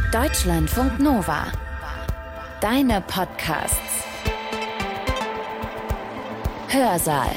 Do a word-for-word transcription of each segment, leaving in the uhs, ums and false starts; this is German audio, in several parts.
Deutschlandfunk Nova. Deine Podcasts. Hörsaal.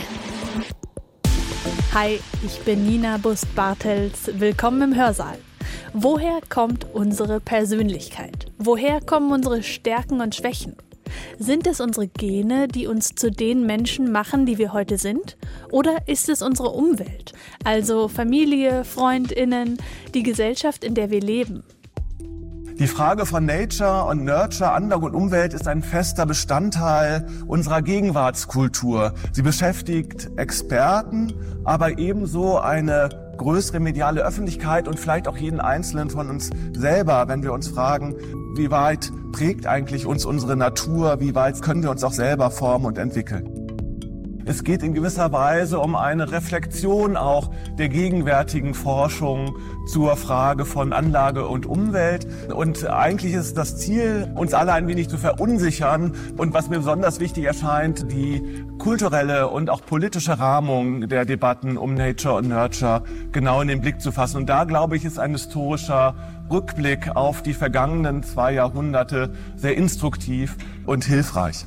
Hi, ich bin Nina Bust-Bartels. Willkommen im Hörsaal. Woher kommt unsere Persönlichkeit? Woher kommen unsere Stärken und Schwächen? Sind es unsere Gene, die uns zu den Menschen machen, die wir heute sind? Oder ist es unsere Umwelt, also Familie, FreundInnen, die Gesellschaft, in der wir leben? Die Frage von Nature und Nurture, Anlage und Umwelt ist ein fester Bestandteil unserer Gegenwartskultur. Sie beschäftigt Experten, aber ebenso eine größere mediale Öffentlichkeit und vielleicht auch jeden Einzelnen von uns selber, wenn wir uns fragen, wie weit prägt eigentlich uns unsere Natur, wie weit können wir uns auch selber formen und entwickeln. Es geht in gewisser Weise um eine Reflexion auch der gegenwärtigen Forschung zur Frage von Anlage und Umwelt. Und eigentlich ist das Ziel, uns alle ein wenig zu verunsichern. Und was mir besonders wichtig erscheint, die kulturelle und auch politische Rahmung der Debatten um Nature und Nurture genau in den Blick zu fassen. Und da, glaube ich, ist ein historischer Rückblick auf die vergangenen zwei Jahrhunderte sehr instruktiv und hilfreich.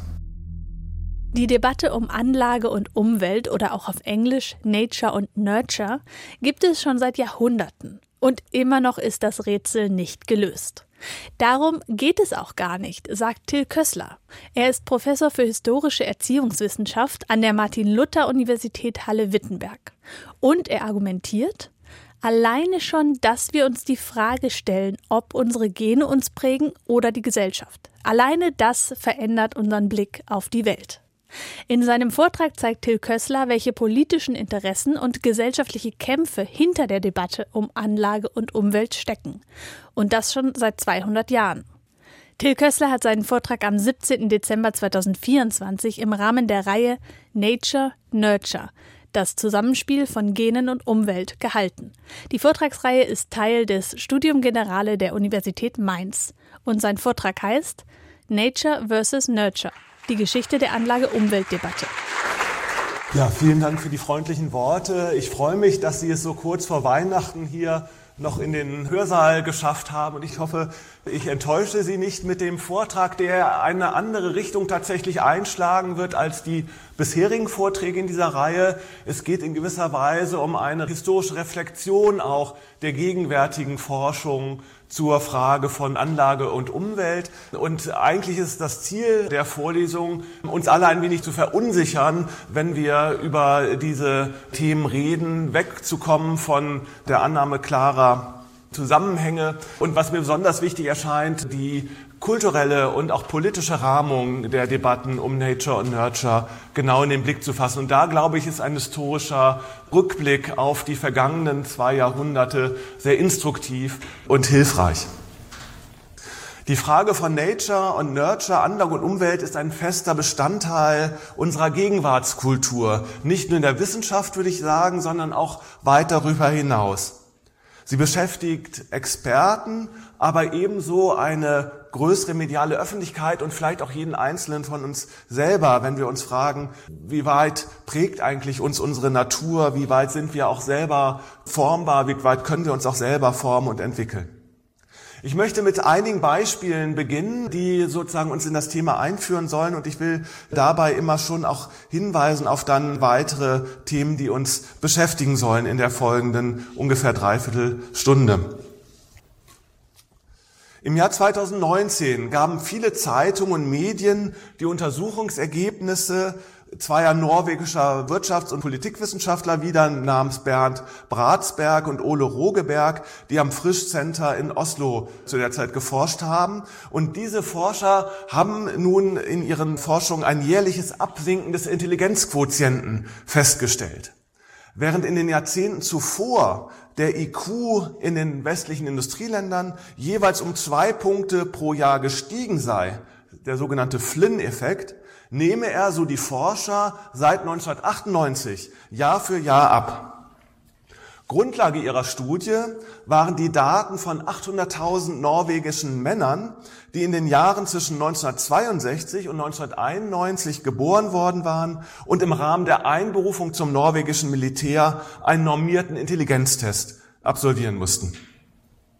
Die Debatte um Anlage und Umwelt oder auch auf Englisch Nature und Nurture gibt es schon seit Jahrhunderten. Und immer noch ist das Rätsel nicht gelöst. Darum geht es auch gar nicht, sagt Till Kössler. Er ist Professor für historische Erziehungswissenschaft an der Martin-Luther-Universität Halle-Wittenberg. Und er argumentiert, alleine schon, dass wir uns die Frage stellen, ob unsere Gene uns prägen oder die Gesellschaft. Alleine das verändert unseren Blick auf die Welt. In seinem Vortrag zeigt Till Kössler, welche politischen Interessen und gesellschaftliche Kämpfe hinter der Debatte um Anlage und Umwelt stecken. Und das schon seit zweihundert Jahren. Till Kössler hat seinen Vortrag am siebzehnten Dezember zweitausendvierundzwanzig im Rahmen der Reihe Nature Nurture, das Zusammenspiel von Genen und Umwelt, gehalten. Die Vortragsreihe ist Teil des Studium Generale der Universität Mainz. Und sein Vortrag heißt Nature versus Nurture. Die Geschichte der Anlage-Umwelt-Debatte. Ja, vielen Dank für die freundlichen Worte. Ich freue mich, dass Sie es so kurz vor Weihnachten hier noch in den Hörsaal geschafft haben. Und ich hoffe, ich enttäusche Sie nicht mit dem Vortrag, der eine andere Richtung tatsächlich einschlagen wird als die bisherigen Vorträge in dieser Reihe. Es geht in gewisser Weise um eine historische Reflexion auch der gegenwärtigen Forschung zur Frage von Anlage und Umwelt. Und eigentlich ist das Ziel der Vorlesung, uns alle ein wenig zu verunsichern, wenn wir über diese Themen reden, wegzukommen von der Annahme klarer Zusammenhänge. Und was mir besonders wichtig erscheint, die kulturelle und auch politische Rahmung der Debatten um Nature und Nurture genau in den Blick zu fassen. Und da, glaube ich, ist ein historischer Rückblick auf die vergangenen zwei Jahrhunderte sehr instruktiv und hilfreich. Die Frage von Nature und Nurture, Anlage und Umwelt ist ein fester Bestandteil unserer Gegenwartskultur. Nicht nur in der Wissenschaft, würde ich sagen, sondern auch weit darüber hinaus. Sie beschäftigt Experten, aber ebenso eine größere mediale Öffentlichkeit und vielleicht auch jeden Einzelnen von uns selber, wenn wir uns fragen, wie weit prägt eigentlich uns unsere Natur, wie weit sind wir auch selber formbar, wie weit können wir uns auch selber formen und entwickeln. Ich möchte mit einigen Beispielen beginnen, die sozusagen uns in das Thema einführen sollen, und ich will dabei immer schon auch hinweisen auf dann weitere Themen, die uns beschäftigen sollen in der folgenden ungefähr Dreiviertelstunde. Im Jahr zweitausendneunzehn gaben viele Zeitungen und Medien die Untersuchungsergebnisse zweier norwegischer Wirtschafts- und Politikwissenschaftler wieder namens Bernd Bratsberg und Ole Rogeberg, die am Frisch Center in Oslo zu der Zeit geforscht haben. Und diese Forscher haben nun in ihren Forschungen ein jährliches Absinken des Intelligenzquotienten festgestellt. Während in den Jahrzehnten zuvor der I Q in den westlichen Industrieländern jeweils um zwei Punkte pro Jahr gestiegen sei, der sogenannte Flynn-Effekt, nehme er, so die Forscher, seit neunzehnhundertachtundneunzig Jahr für Jahr ab. Grundlage ihrer Studie waren die Daten von achthunderttausend norwegischen Männern, die in den Jahren zwischen neunzehnhundertzweiundsechzig und neunzehnhunderteinundneunzig geboren worden waren und im Rahmen der Einberufung zum norwegischen Militär einen normierten Intelligenztest absolvieren mussten.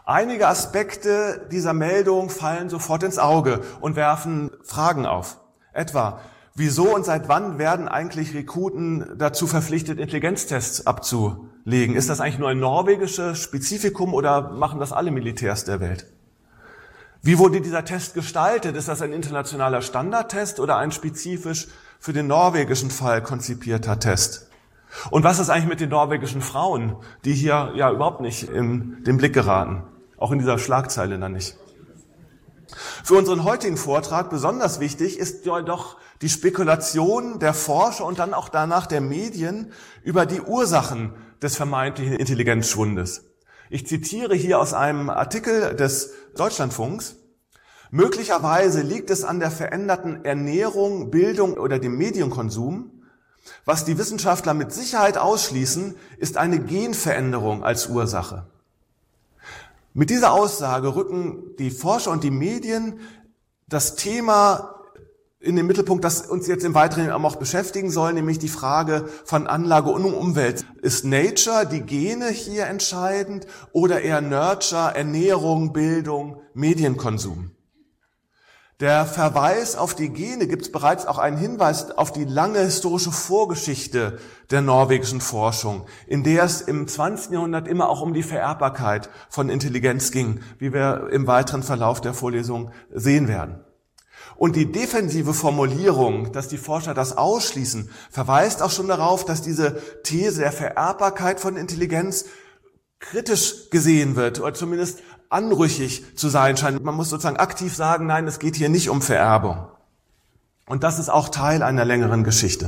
Einige Aspekte dieser Meldung fallen sofort ins Auge und werfen Fragen auf. Etwa, wieso und seit wann werden eigentlich Rekruten dazu verpflichtet, Intelligenztests abzulegen? Ist das eigentlich nur ein norwegisches Spezifikum oder machen das alle Militärs der Welt? Wie wurde dieser Test gestaltet? Ist das ein internationaler Standardtest oder ein spezifisch für den norwegischen Fall konzipierter Test? Und was ist eigentlich mit den norwegischen Frauen, die hier ja überhaupt nicht in den Blick geraten? Auch in dieser Schlagzeile dann nicht. Für unseren heutigen Vortrag besonders wichtig ist ja doch die Spekulation der Forscher und dann auch danach der Medien über die Ursachen des vermeintlichen Intelligenzschwundes. Ich zitiere hier aus einem Artikel des Deutschlandfunks. Möglicherweise liegt es an der veränderten Ernährung, Bildung oder dem Medienkonsum. Was die Wissenschaftler mit Sicherheit ausschließen, ist eine Genveränderung als Ursache. Mit dieser Aussage rücken die Forscher und die Medien das Thema in den Mittelpunkt, das uns jetzt im Weiteren auch beschäftigen soll, nämlich die Frage von Anlage und Umwelt. Ist Nature, die Gene hier entscheidend oder eher Nurture, Ernährung, Bildung, Medienkonsum? Der Verweis auf die Gene gibt bereits auch einen Hinweis auf die lange historische Vorgeschichte der norwegischen Forschung, in der es im zwanzigsten Jahrhundert immer auch um die Vererbbarkeit von Intelligenz ging, wie wir im weiteren Verlauf der Vorlesung sehen werden. Und die defensive Formulierung, dass die Forscher das ausschließen, verweist auch schon darauf, dass diese These der Vererbbarkeit von Intelligenz kritisch gesehen wird oder zumindest anrüchig zu sein scheint. Man muss sozusagen aktiv sagen, nein, es geht hier nicht um Vererbung. Und das ist auch Teil einer längeren Geschichte.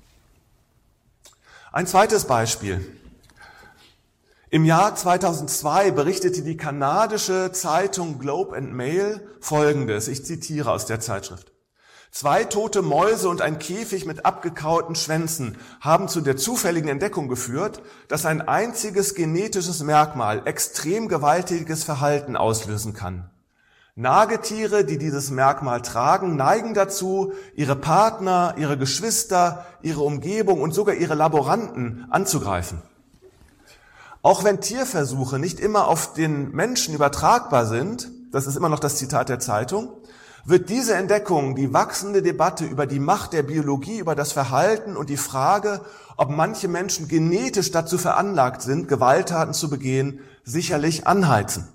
Ein zweites Beispiel. Im Jahr zweitausendzwei berichtete die kanadische Zeitung Globe and Mail Folgendes. Ich zitiere aus der Zeitschrift. Zwei tote Mäuse und ein Käfig mit abgekauten Schwänzen haben zu der zufälligen Entdeckung geführt, dass ein einziges genetisches Merkmal extrem gewaltiges Verhalten auslösen kann. Nagetiere, die dieses Merkmal tragen, neigen dazu, ihre Partner, ihre Geschwister, ihre Umgebung und sogar ihre Laboranten anzugreifen. Auch wenn Tierversuche nicht immer auf den Menschen übertragbar sind, das ist immer noch das Zitat der Zeitung, wird diese Entdeckung die wachsende Debatte über die Macht der Biologie, über das Verhalten und die Frage, ob manche Menschen genetisch dazu veranlagt sind, Gewalttaten zu begehen, sicherlich anheizen.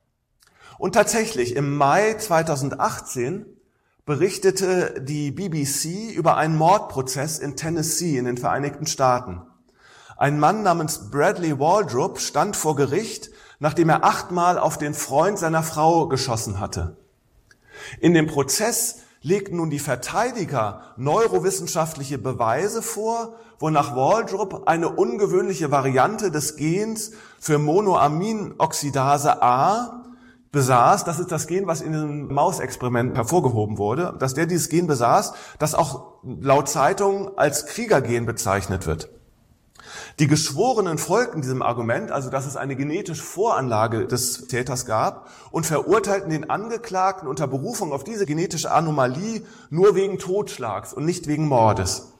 Und tatsächlich, im Mai zweitausendachtzehn berichtete die B B C über einen Mordprozess in Tennessee in den Vereinigten Staaten. Ein Mann namens Bradley Waldrop stand vor Gericht, nachdem er achtmal auf den Freund seiner Frau geschossen hatte. In dem Prozess legten nun die Verteidiger neurowissenschaftliche Beweise vor, wonach Waldrop eine ungewöhnliche Variante des Gens für Monoaminoxidase A besaß. Das ist das Gen, was in diesem Mausexperiment hervorgehoben wurde, dass der dieses Gen besaß, das auch laut Zeitung als Kriegergen bezeichnet wird. Die Geschworenen folgten diesem Argument, also dass es eine genetische Voranlage des Täters gab, und verurteilten den Angeklagten unter Berufung auf diese genetische Anomalie nur wegen Totschlags und nicht wegen Mordes.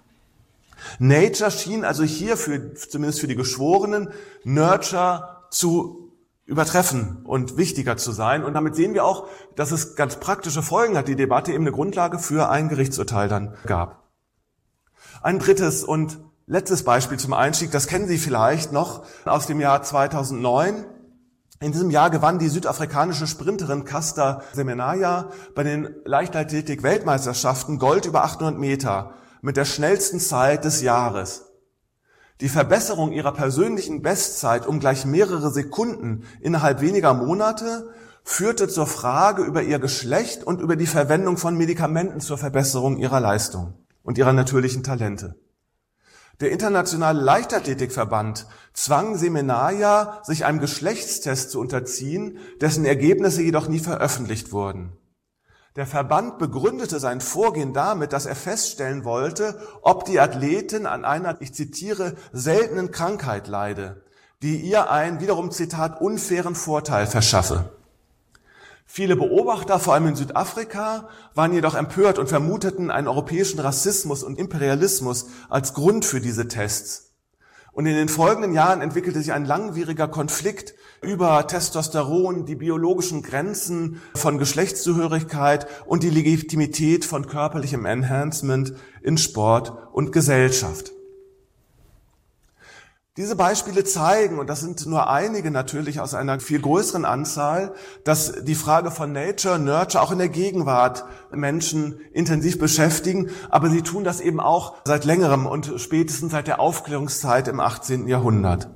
Nature schien also hier, für, zumindest für die Geschworenen, Nurture zu übertreffen und wichtiger zu sein. Und damit sehen wir auch, dass es ganz praktische Folgen hat, die Debatte eben eine Grundlage für ein Gerichtsurteil dann gab. Ein drittes und letztes Beispiel zum Einstieg, das kennen Sie vielleicht noch aus dem Jahr zweitausendneun. In diesem Jahr gewann die südafrikanische Sprinterin Caster Semenya bei den Leichtathletik-Weltmeisterschaften Gold über achthundert Meter mit der schnellsten Zeit des Jahres. Die Verbesserung ihrer persönlichen Bestzeit um gleich mehrere Sekunden innerhalb weniger Monate führte zur Frage über ihr Geschlecht und über die Verwendung von Medikamenten zur Verbesserung ihrer Leistung und ihrer natürlichen Talente. Der Internationale Leichtathletikverband zwang Semenya, sich einem Geschlechtstest zu unterziehen, dessen Ergebnisse jedoch nie veröffentlicht wurden. Der Verband begründete sein Vorgehen damit, dass er feststellen wollte, ob die Athletin an einer, ich zitiere, seltenen Krankheit leide, die ihr einen, wiederum Zitat, unfairen Vorteil verschaffe. Viele Beobachter, vor allem in Südafrika, waren jedoch empört und vermuteten einen europäischen Rassismus und Imperialismus als Grund für diese Tests. Und in den folgenden Jahren entwickelte sich ein langwieriger Konflikt über Testosteron, die biologischen Grenzen von Geschlechtszugehörigkeit und die Legitimität von körperlichem Enhancement in Sport und Gesellschaft. Diese Beispiele zeigen, und das sind nur einige natürlich aus einer viel größeren Anzahl, dass die Frage von Nature, Nurture auch in der Gegenwart Menschen intensiv beschäftigen, aber sie tun das eben auch seit längerem und spätestens seit der Aufklärungszeit im achtzehnten Jahrhundert.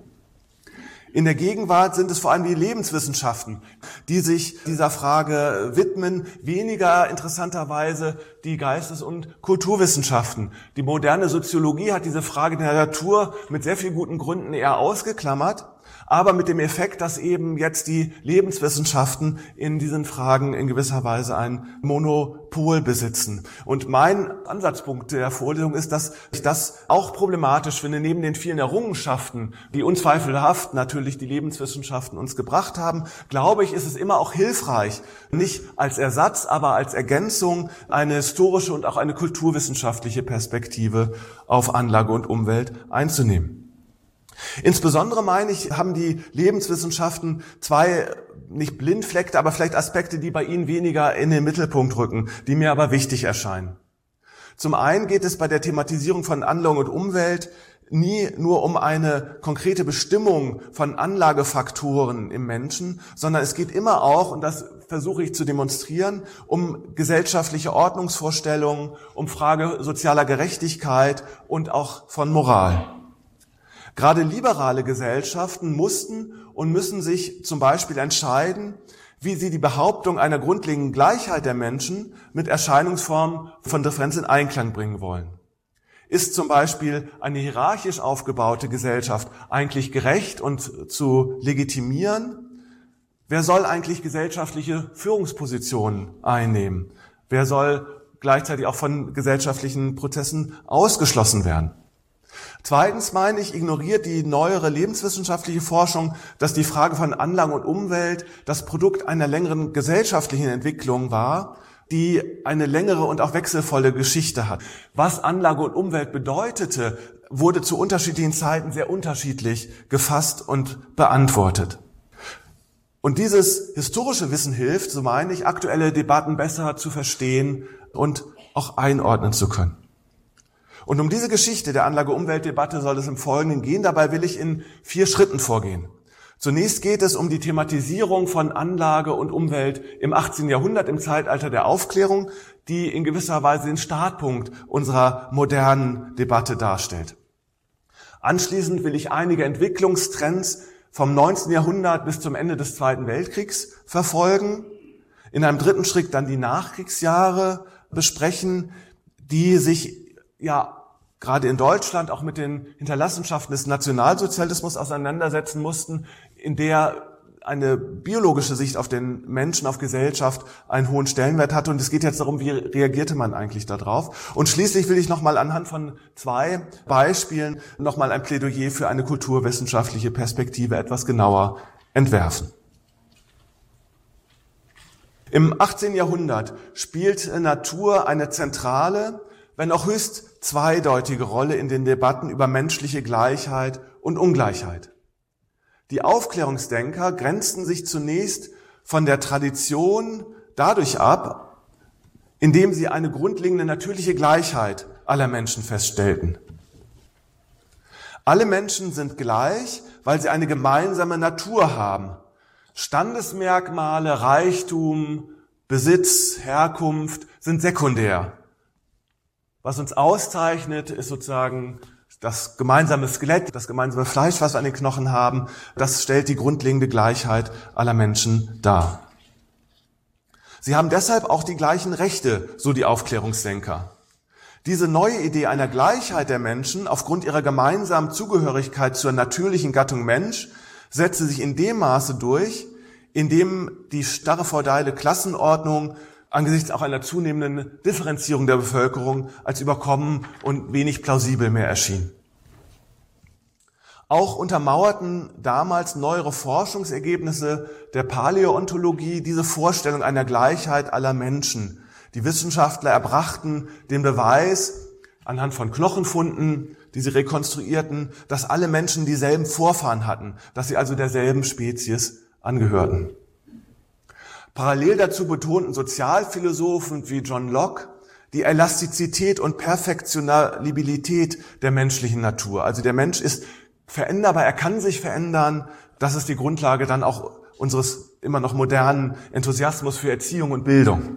In der Gegenwart sind es vor allem die Lebenswissenschaften, die sich dieser Frage widmen, weniger interessanterweise die Geistes- und Kulturwissenschaften. Die moderne Soziologie hat diese Frage der Natur mit sehr vielen guten Gründen eher ausgeklammert, aber mit dem Effekt, dass eben jetzt die Lebenswissenschaften in diesen Fragen in gewisser Weise ein Monopol besitzen. Und mein Ansatzpunkt der Vorlesung ist, dass ich das auch problematisch finde, neben den vielen Errungenschaften, die unzweifelhaft natürlich die Lebenswissenschaften uns gebracht haben, glaube ich, ist es immer auch hilfreich, nicht als Ersatz, aber als Ergänzung eine historische und auch eine kulturwissenschaftliche Perspektive auf Anlage und Umwelt einzunehmen. Insbesondere, meine ich, haben die Lebenswissenschaften zwei, nicht Blindfleckte, aber vielleicht Aspekte, die bei ihnen weniger in den Mittelpunkt rücken, die mir aber wichtig erscheinen. Zum einen geht es bei der Thematisierung von Anlage und Umwelt nie nur um eine konkrete Bestimmung von Anlagefaktoren im Menschen, sondern es geht immer auch, und das versuche ich zu demonstrieren, um gesellschaftliche Ordnungsvorstellungen, um Frage sozialer Gerechtigkeit und auch von Moral. Gerade liberale Gesellschaften mussten und müssen sich zum Beispiel entscheiden, wie sie die Behauptung einer grundlegenden Gleichheit der Menschen mit Erscheinungsformen von Differenz in Einklang bringen wollen. Ist zum Beispiel eine hierarchisch aufgebaute Gesellschaft eigentlich gerecht und zu legitimieren? Wer soll eigentlich gesellschaftliche Führungspositionen einnehmen? Wer soll gleichzeitig auch von gesellschaftlichen Prozessen ausgeschlossen werden? Zweitens, meine ich, ignoriert die neuere lebenswissenschaftliche Forschung, dass die Frage von Anlage und Umwelt das Produkt einer längeren gesellschaftlichen Entwicklung war, die eine längere und auch wechselvolle Geschichte hat. Was Anlage und Umwelt bedeutete, wurde zu unterschiedlichen Zeiten sehr unterschiedlich gefasst und beantwortet. Und dieses historische Wissen hilft, so meine ich, aktuelle Debatten besser zu verstehen und auch einordnen zu können. Und um diese Geschichte der Anlage-Umwelt-Debatte soll es im Folgenden gehen. Dabei will ich in vier Schritten vorgehen. Zunächst geht es um die Thematisierung von Anlage und Umwelt im achtzehnten Jahrhundert, im Zeitalter der Aufklärung, die in gewisser Weise den Startpunkt unserer modernen Debatte darstellt. Anschließend will ich einige Entwicklungstrends vom neunzehnten Jahrhundert bis zum Ende des Zweiten Weltkriegs verfolgen. In einem dritten Schritt dann die Nachkriegsjahre besprechen, die sich ja gerade in Deutschland auch mit den Hinterlassenschaften des Nationalsozialismus auseinandersetzen mussten, in der eine biologische Sicht auf den Menschen, auf Gesellschaft einen hohen Stellenwert hatte. Und es geht jetzt darum, wie reagierte man eigentlich darauf. Und schließlich will ich nochmal anhand von zwei Beispielen nochmal ein Plädoyer für eine kulturwissenschaftliche Perspektive etwas genauer entwerfen. Im achtzehnten Jahrhundert spielt Natur eine zentrale, wenn auch höchst zweideutige Rolle in den Debatten über menschliche Gleichheit und Ungleichheit. Die Aufklärungsdenker grenzten sich zunächst von der Tradition dadurch ab, indem sie eine grundlegende natürliche Gleichheit aller Menschen feststellten. Alle Menschen sind gleich, weil sie eine gemeinsame Natur haben. Standesmerkmale, Reichtum, Besitz, Herkunft sind sekundär. Was uns auszeichnet, ist sozusagen das gemeinsame Skelett, das gemeinsame Fleisch, was wir an den Knochen haben. Das stellt die grundlegende Gleichheit aller Menschen dar. Sie haben deshalb auch die gleichen Rechte, so die Aufklärungsdenker. Diese neue Idee einer Gleichheit der Menschen aufgrund ihrer gemeinsamen Zugehörigkeit zur natürlichen Gattung Mensch setzte sich in dem Maße durch, in dem die starre feudale Klassenordnung angesichts auch einer zunehmenden Differenzierung der Bevölkerung als überkommen und wenig plausibel mehr erschien. Auch untermauerten damals neuere Forschungsergebnisse der Paläontologie diese Vorstellung einer Gleichheit aller Menschen. Die Wissenschaftler erbrachten den Beweis, anhand von Knochenfunden, die sie rekonstruierten, dass alle Menschen dieselben Vorfahren hatten, dass sie also derselben Spezies angehörten. Parallel dazu betonten Sozialphilosophen wie John Locke die Elastizität und Perfektionabilität der menschlichen Natur. Also der Mensch ist veränderbar, er kann sich verändern. Das ist die Grundlage dann auch unseres immer noch modernen Enthusiasmus für Erziehung und Bildung.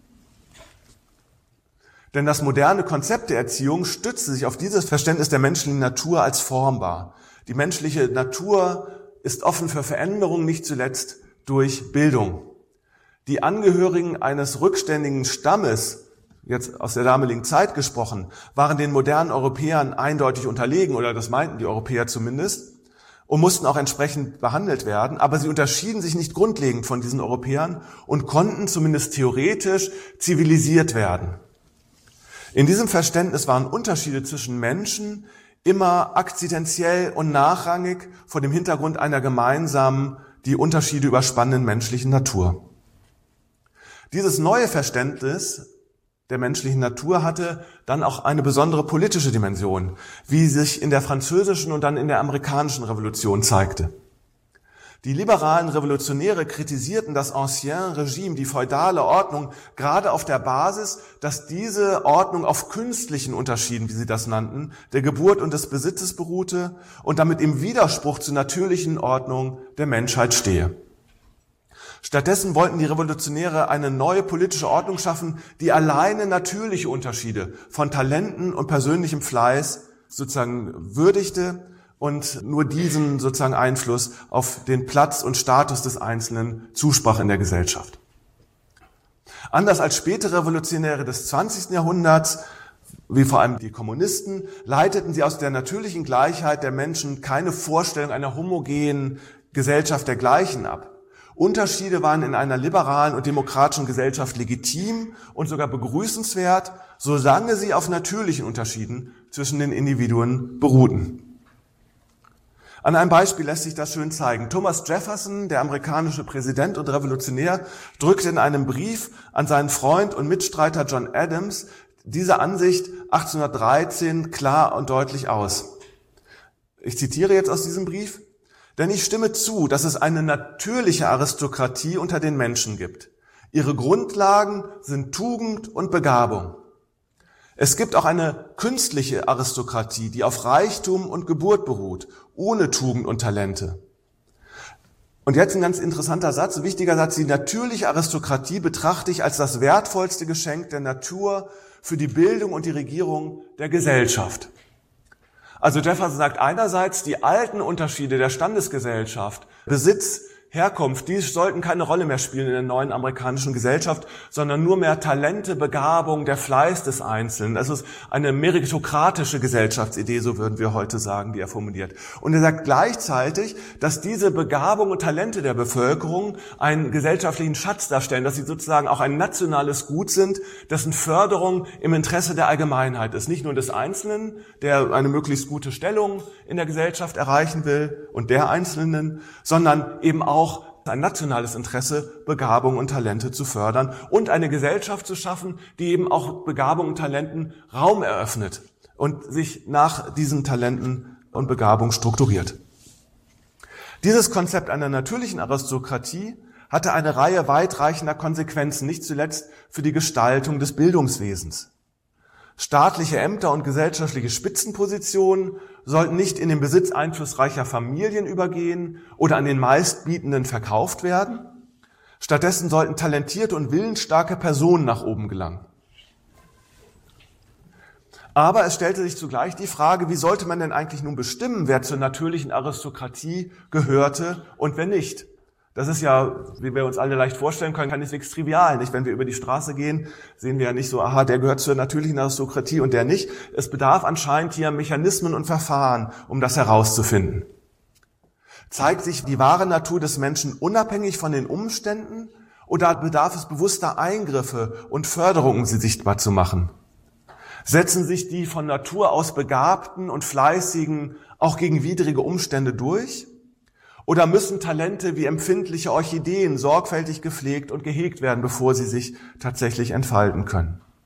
Denn das moderne Konzept der Erziehung stützt sich auf dieses Verständnis der menschlichen Natur als formbar. Die menschliche Natur ist offen für Veränderung, nicht zuletzt durch Bildung. Die Angehörigen eines rückständigen Stammes, jetzt aus der damaligen Zeit gesprochen, waren den modernen Europäern eindeutig unterlegen, oder das meinten die Europäer zumindest, und mussten auch entsprechend behandelt werden. Aber sie unterschieden sich nicht grundlegend von diesen Europäern und konnten zumindest theoretisch zivilisiert werden. In diesem Verständnis waren Unterschiede zwischen Menschen immer akzidentiell und nachrangig vor dem Hintergrund einer gemeinsamen, die Unterschiede überspannenden menschlichen Natur. Dieses neue Verständnis der menschlichen Natur hatte dann auch eine besondere politische Dimension, wie sich in der französischen und dann in der amerikanischen Revolution zeigte. Die liberalen Revolutionäre kritisierten das Ancien Regime, die feudale Ordnung, gerade auf der Basis, dass diese Ordnung auf künstlichen Unterschieden, wie sie das nannten, der Geburt und des Besitzes beruhte und damit im Widerspruch zur natürlichen Ordnung der Menschheit stehe. Stattdessen wollten die Revolutionäre eine neue politische Ordnung schaffen, die alleine natürliche Unterschiede von Talenten und persönlichem Fleiß sozusagen würdigte und nur diesen sozusagen Einfluss auf den Platz und Status des Einzelnen zusprach in der Gesellschaft. Anders als spätere Revolutionäre des zwanzigsten Jahrhunderts, wie vor allem die Kommunisten, leiteten sie aus der natürlichen Gleichheit der Menschen keine Vorstellung einer homogenen Gesellschaft der Gleichen ab. Unterschiede waren in einer liberalen und demokratischen Gesellschaft legitim und sogar begrüßenswert, solange sie auf natürlichen Unterschieden zwischen den Individuen beruhten. An einem Beispiel lässt sich das schön zeigen. Thomas Jefferson, der amerikanische Präsident und Revolutionär, drückte in einem Brief an seinen Freund und Mitstreiter John Adams diese Ansicht achtzehnhundertdreizehn klar und deutlich aus. Ich zitiere jetzt aus diesem Brief: Denn ich stimme zu, dass es eine natürliche Aristokratie unter den Menschen gibt. Ihre Grundlagen sind Tugend und Begabung. Es gibt auch eine künstliche Aristokratie, die auf Reichtum und Geburt beruht, ohne Tugend und Talente. Und jetzt ein ganz interessanter Satz, ein wichtiger Satz: Die natürliche Aristokratie betrachte ich als das wertvollste Geschenk der Natur für die Bildung und die Regierung der Gesellschaft. Also Jefferson sagt einerseits, die alten Unterschiede der Standesgesellschaft, Besitz, Herkunft, die sollten keine Rolle mehr spielen in der neuen amerikanischen Gesellschaft, sondern nur mehr Talente, Begabung, der Fleiß des Einzelnen. Das ist eine meritokratische Gesellschaftsidee, so würden wir heute sagen, die er formuliert. Und er sagt gleichzeitig, dass diese Begabung und Talente der Bevölkerung einen gesellschaftlichen Schatz darstellen, dass sie sozusagen auch ein nationales Gut sind, dessen Förderung im Interesse der Allgemeinheit ist. Nicht nur des Einzelnen, der eine möglichst gute Stellung in der Gesellschaft erreichen will, und der Einzelnen, sondern eben auch auch ein nationales Interesse, Begabung und Talente zu fördern und eine Gesellschaft zu schaffen, die eben auch Begabung und Talenten Raum eröffnet und sich nach diesen Talenten und Begabung strukturiert. Dieses Konzept einer natürlichen Aristokratie hatte eine Reihe weitreichender Konsequenzen, nicht zuletzt für die Gestaltung des Bildungswesens. Staatliche Ämter und gesellschaftliche Spitzenpositionen sollten nicht in den Besitz einflussreicher Familien übergehen oder an den Meistbietenden verkauft werden. Stattdessen sollten talentierte und willensstarke Personen nach oben gelangen. Aber es stellte sich zugleich die Frage, wie sollte man denn eigentlich nun bestimmen, wer zur natürlichen Aristokratie gehörte und wer nicht? Das ist ja, wie wir uns alle leicht vorstellen können, keineswegs trivial, nicht? Wenn wir über die Straße gehen, sehen wir ja nicht so, aha, der gehört zur natürlichen Aristokratie und der nicht. Es bedarf anscheinend hier Mechanismen und Verfahren, um das herauszufinden. Zeigt sich die wahre Natur des Menschen unabhängig von den Umständen oder bedarf es bewusster Eingriffe und Förderung, um sie sichtbar zu machen? Setzen sich die von Natur aus Begabten und Fleißigen auch gegen widrige Umstände durch? Oder müssen Talente wie empfindliche Orchideen sorgfältig gepflegt und gehegt werden, bevor sie sich tatsächlich entfalten können?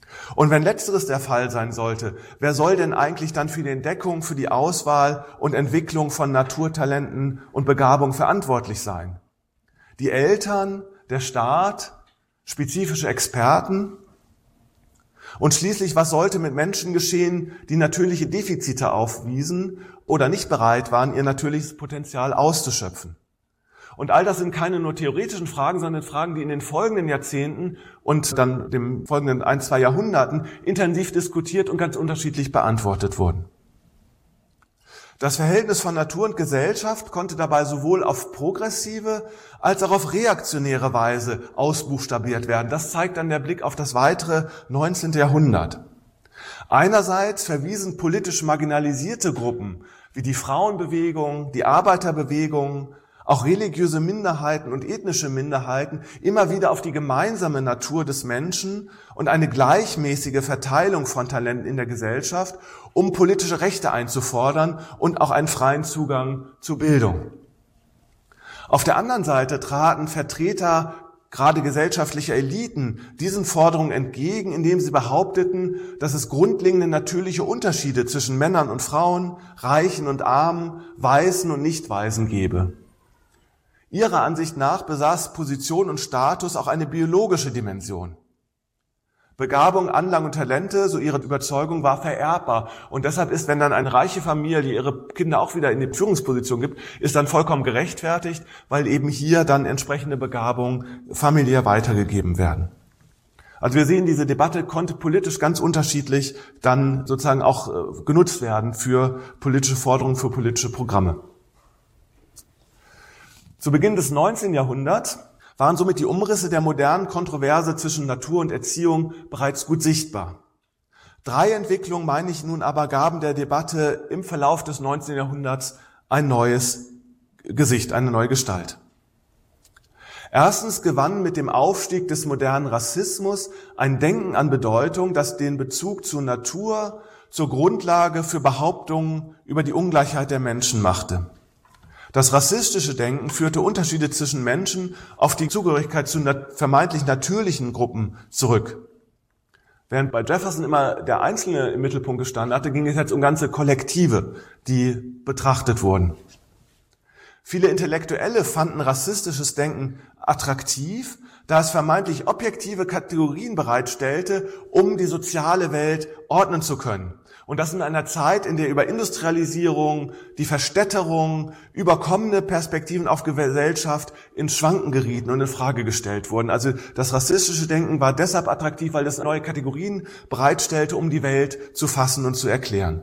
Und wenn letzteres der Fall sein sollte, wer soll denn eigentlich dann für die Entdeckung, für die Auswahl und Entwicklung von Naturtalenten und Begabung verantwortlich sein? Die Eltern, der Staat, spezifische Experten? Und schließlich, was sollte mit Menschen geschehen, die natürliche Defizite aufwiesen oder nicht bereit waren, ihr natürliches Potenzial auszuschöpfen? Und all das sind keine nur theoretischen Fragen, sondern Fragen, die in den folgenden Jahrzehnten und dann dem folgenden ein, zwei Jahrhunderten intensiv diskutiert und ganz unterschiedlich beantwortet wurden. Das Verhältnis von Natur und Gesellschaft konnte dabei sowohl auf progressive als auch auf reaktionäre Weise ausbuchstabiert werden. Das zeigt dann der Blick auf das weitere neunzehnte Jahrhundert. Einerseits verwiesen politisch marginalisierte Gruppen wie die Frauenbewegung, die Arbeiterbewegung, auch religiöse Minderheiten und ethnische Minderheiten immer wieder auf die gemeinsame Natur des Menschen und eine gleichmäßige Verteilung von Talenten in der Gesellschaft, um politische Rechte einzufordern und auch einen freien Zugang zu Bildung. Auf der anderen Seite traten Vertreter gerade gesellschaftlicher Eliten diesen Forderungen entgegen, indem sie behaupteten, dass es grundlegende natürliche Unterschiede zwischen Männern und Frauen, Reichen und Armen, Weißen und Nicht-Weißen gebe. Ihrer Ansicht nach besaß Position und Status auch eine biologische Dimension. Begabung, Anlagen und Talente, so ihre Überzeugung, war vererbbar. Und deshalb ist, wenn dann eine reiche Familie ihre Kinder auch wieder in die Führungsposition gibt, ist dann vollkommen gerechtfertigt, weil eben hier dann entsprechende Begabung familiär weitergegeben werden. Also wir sehen, diese Debatte konnte politisch ganz unterschiedlich dann sozusagen auch genutzt werden für politische Forderungen, für politische Programme. Zu Beginn des neunzehnten Jahrhunderts waren somit die Umrisse der modernen Kontroverse zwischen Natur und Erziehung bereits gut sichtbar. Drei Entwicklungen, meine ich nun aber, gaben der Debatte im Verlauf des neunzehnten Jahrhunderts ein neues Gesicht, eine neue Gestalt. Erstens gewann mit dem Aufstieg des modernen Rassismus ein Denken an Bedeutung, das den Bezug zur Natur zur Grundlage für Behauptungen über die Ungleichheit der Menschen machte. Das rassistische Denken führte Unterschiede zwischen Menschen auf die Zugehörigkeit zu nat- vermeintlich natürlichen Gruppen zurück. Während bei Jefferson immer der Einzelne im Mittelpunkt gestanden hatte, ging es jetzt um ganze Kollektive, die betrachtet wurden. Viele Intellektuelle fanden rassistisches Denken attraktiv, da es vermeintlich objektive Kategorien bereitstellte, um die soziale Welt ordnen zu können. Und das in einer Zeit, in der über Industrialisierung, die Verstädterung, überkommene Perspektiven auf Gesellschaft ins Schwanken gerieten und in Frage gestellt wurden. Also das rassistische Denken war deshalb attraktiv, weil es neue Kategorien bereitstellte, um die Welt zu fassen und zu erklären.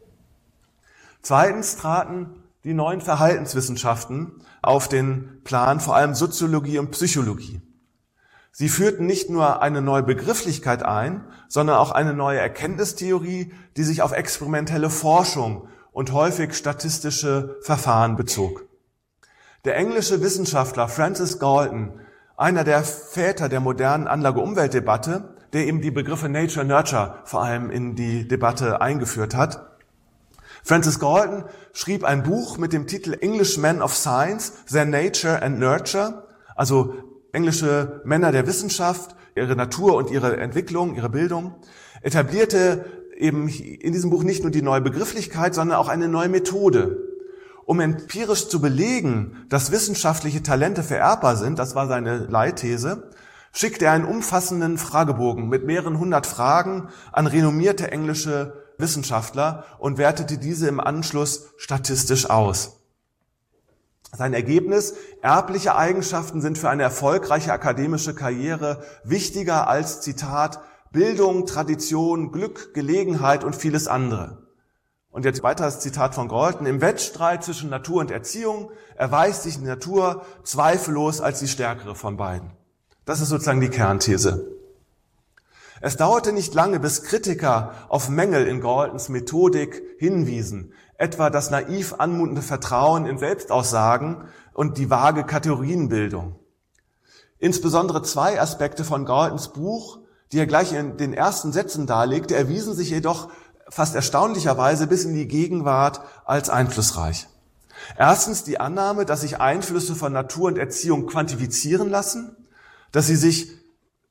Zweitens traten die neuen Verhaltenswissenschaften auf den Plan, vor allem Soziologie und Psychologie. Sie führten nicht nur eine neue Begrifflichkeit ein, sondern auch eine neue Erkenntnistheorie, die sich auf experimentelle Forschung und häufig statistische Verfahren bezog. Der englische Wissenschaftler Francis Galton, einer der Väter der modernen Anlage-Umwelt-Debatte, der eben die Begriffe Nature, Nurture vor allem in die Debatte eingeführt hat. Francis Galton schrieb ein Buch mit dem Titel English Men of Science, Their Nature and Nurture, also englische Männer der Wissenschaft, ihre Natur und ihre Entwicklung, ihre Bildung, etablierte eben in diesem Buch nicht nur die neue Begrifflichkeit, sondern auch eine neue Methode. Um empirisch zu belegen, dass wissenschaftliche Talente vererbbar sind, das war seine Leitthese, schickte er einen umfassenden Fragebogen mit mehreren hundert Fragen an renommierte englische Wissenschaftler und wertete diese im Anschluss statistisch aus. Sein Ergebnis: erbliche Eigenschaften sind für eine erfolgreiche akademische Karriere wichtiger als, Zitat, Bildung, Tradition, Glück, Gelegenheit und vieles andere. Und jetzt weiteres Zitat von Galton: Im Wettstreit zwischen Natur und Erziehung erweist sich die Natur zweifellos als die stärkere von beiden. Das ist sozusagen die Kernthese. Es dauerte nicht lange, bis Kritiker auf Mängel in Galtons Methodik hinwiesen, etwa das naiv anmutende Vertrauen in Selbstaussagen und die vage Kategorienbildung. Insbesondere zwei Aspekte von Galtons Buch, die er gleich in den ersten Sätzen darlegte, erwiesen sich jedoch fast erstaunlicherweise bis in die Gegenwart als einflussreich. Erstens die Annahme, dass sich Einflüsse von Natur und Erziehung quantifizieren lassen, dass sie sich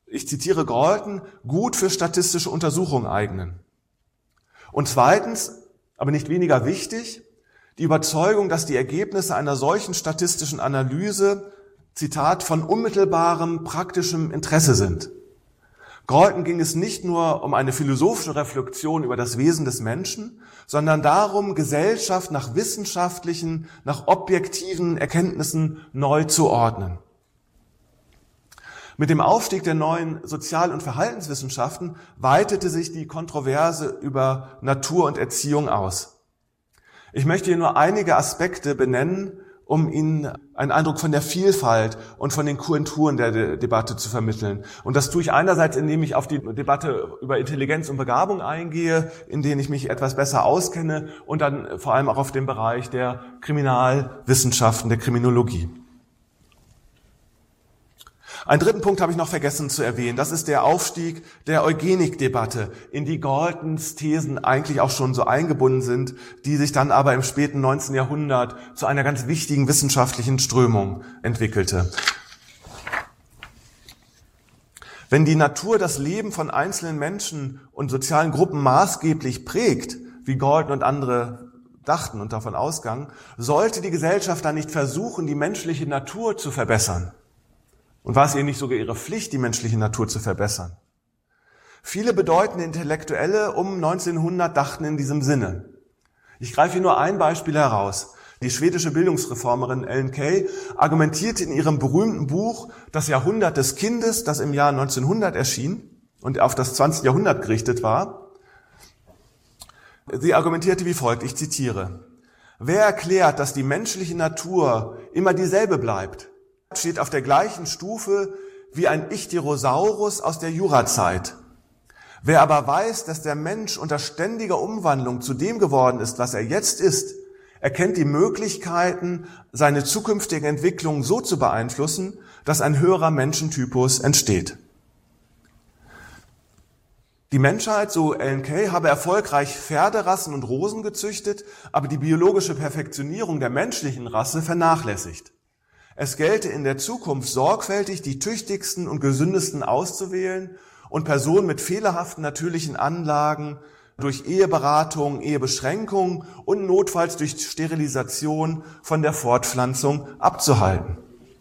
ich zitiere Galton, gut für statistische Untersuchungen eignen. Und zweitens, aber nicht weniger wichtig, die Überzeugung, dass die Ergebnisse einer solchen statistischen Analyse, Zitat, von unmittelbarem praktischem Interesse sind. Galton ging es nicht nur um eine philosophische Reflexion über das Wesen des Menschen, sondern darum, Gesellschaft nach wissenschaftlichen, nach objektiven Erkenntnissen neu zu ordnen. Mit dem Aufstieg der neuen Sozial- und Verhaltenswissenschaften weitete sich die Kontroverse über Natur und Erziehung aus. Ich möchte hier nur einige Aspekte benennen, um Ihnen einen Eindruck von der Vielfalt und von den Konturen der De- Debatte zu vermitteln. Und das tue ich einerseits, indem ich auf die Debatte über Intelligenz und Begabung eingehe, in denen ich mich etwas besser auskenne, und dann vor allem auch auf den Bereich der Kriminalwissenschaften, der Kriminologie. Einen dritten Punkt habe ich noch vergessen zu erwähnen. Das ist der Aufstieg der Eugenikdebatte, in die Galtons Thesen eigentlich auch schon so eingebunden sind, die sich dann aber im späten neunzehnten Jahrhundert zu einer ganz wichtigen wissenschaftlichen Strömung entwickelte. Wenn die Natur das Leben von einzelnen Menschen und sozialen Gruppen maßgeblich prägt, wie Galton und andere dachten und davon ausgangen, sollte die Gesellschaft dann nicht versuchen, die menschliche Natur zu verbessern. Und war es ihr nicht sogar ihre Pflicht, die menschliche Natur zu verbessern? Viele bedeutende Intellektuelle um neunzehnhundert dachten in diesem Sinne. Ich greife hier nur ein Beispiel heraus. Die schwedische Bildungsreformerin Ellen Key argumentierte in ihrem berühmten Buch Das Jahrhundert des Kindes, das im Jahr neunzehnhundert erschien und auf das zwanzigste Jahrhundert gerichtet war. Sie argumentierte wie folgt, ich zitiere: Wer erklärt, dass die menschliche Natur immer dieselbe bleibt, steht auf der gleichen Stufe wie ein Ichthyosaurus aus der Jurazeit. Wer aber weiß, dass der Mensch unter ständiger Umwandlung zu dem geworden ist, was er jetzt ist, erkennt die Möglichkeiten, seine zukünftige Entwicklung so zu beeinflussen, dass ein höherer Menschentypus entsteht. Die Menschheit, so Ellen Key, habe erfolgreich Pferderassen und Rosen gezüchtet, aber die biologische Perfektionierung der menschlichen Rasse vernachlässigt. Es gelte in der Zukunft sorgfältig, die tüchtigsten und gesündesten auszuwählen und Personen mit fehlerhaften natürlichen Anlagen durch Eheberatung, Ehebeschränkung und notfalls durch Sterilisation von der Fortpflanzung abzuhalten.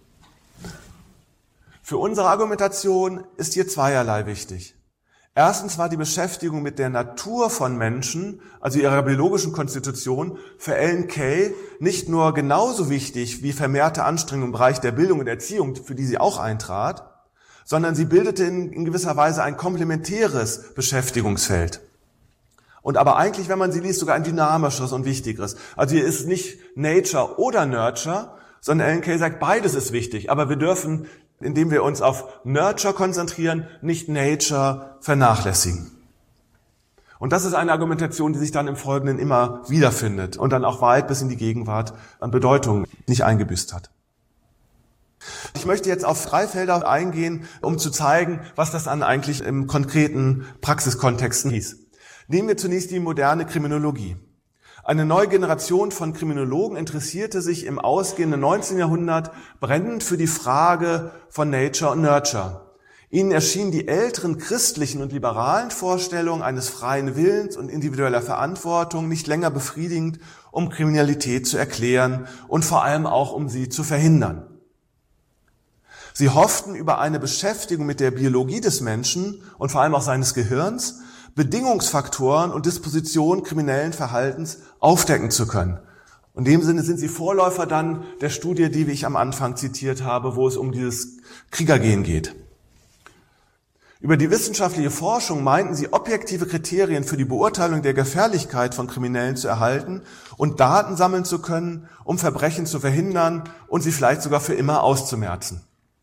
Für unsere Argumentation ist hier zweierlei wichtig. Erstens war die Beschäftigung mit der Natur von Menschen, also ihrer biologischen Konstitution, für Ellen Key nicht nur genauso wichtig wie vermehrte Anstrengungen im Bereich der Bildung und Erziehung, für die sie auch eintrat, sondern sie bildete in, in gewisser Weise ein komplementäres Beschäftigungsfeld. Und aber eigentlich, wenn man sie liest, sogar ein dynamischeres und wichtigeres. Also hier ist nicht Nature oder Nurture, sondern Ellen Key sagt, beides ist wichtig, aber wir dürfen, indem wir uns auf Nurture konzentrieren, nicht Nature vernachlässigen. Und das ist eine Argumentation, die sich dann im Folgenden immer wiederfindet und dann auch weit bis in die Gegenwart an Bedeutung nicht eingebüßt hat. Ich möchte jetzt auf drei Felder eingehen, um zu zeigen, was das dann eigentlich im konkreten Praxiskontexten hieß. Nehmen wir zunächst die moderne Kriminologie. Eine neue Generation von Kriminologen interessierte sich im ausgehenden neunzehnten Jahrhundert brennend für die Frage von Nature und Nurture. Ihnen erschienen die älteren christlichen und liberalen Vorstellungen eines freien Willens und individueller Verantwortung nicht länger befriedigend, um Kriminalität zu erklären und vor allem auch um sie zu verhindern. Sie hofften, über eine Beschäftigung mit der Biologie des Menschen und vor allem auch seines Gehirns Bedingungsfaktoren und Dispositionen kriminellen Verhaltens aufdecken zu können. In dem Sinne sind sie Vorläufer dann der Studie, die ich am Anfang zitiert habe, wo es um dieses Kriegergehen geht. Über die wissenschaftliche Forschung meinten sie, objektive Kriterien für die Beurteilung der Gefährlichkeit von Kriminellen zu erhalten und Daten sammeln zu können, um Verbrechen zu verhindern und sie vielleicht sogar für immer auszumerzen.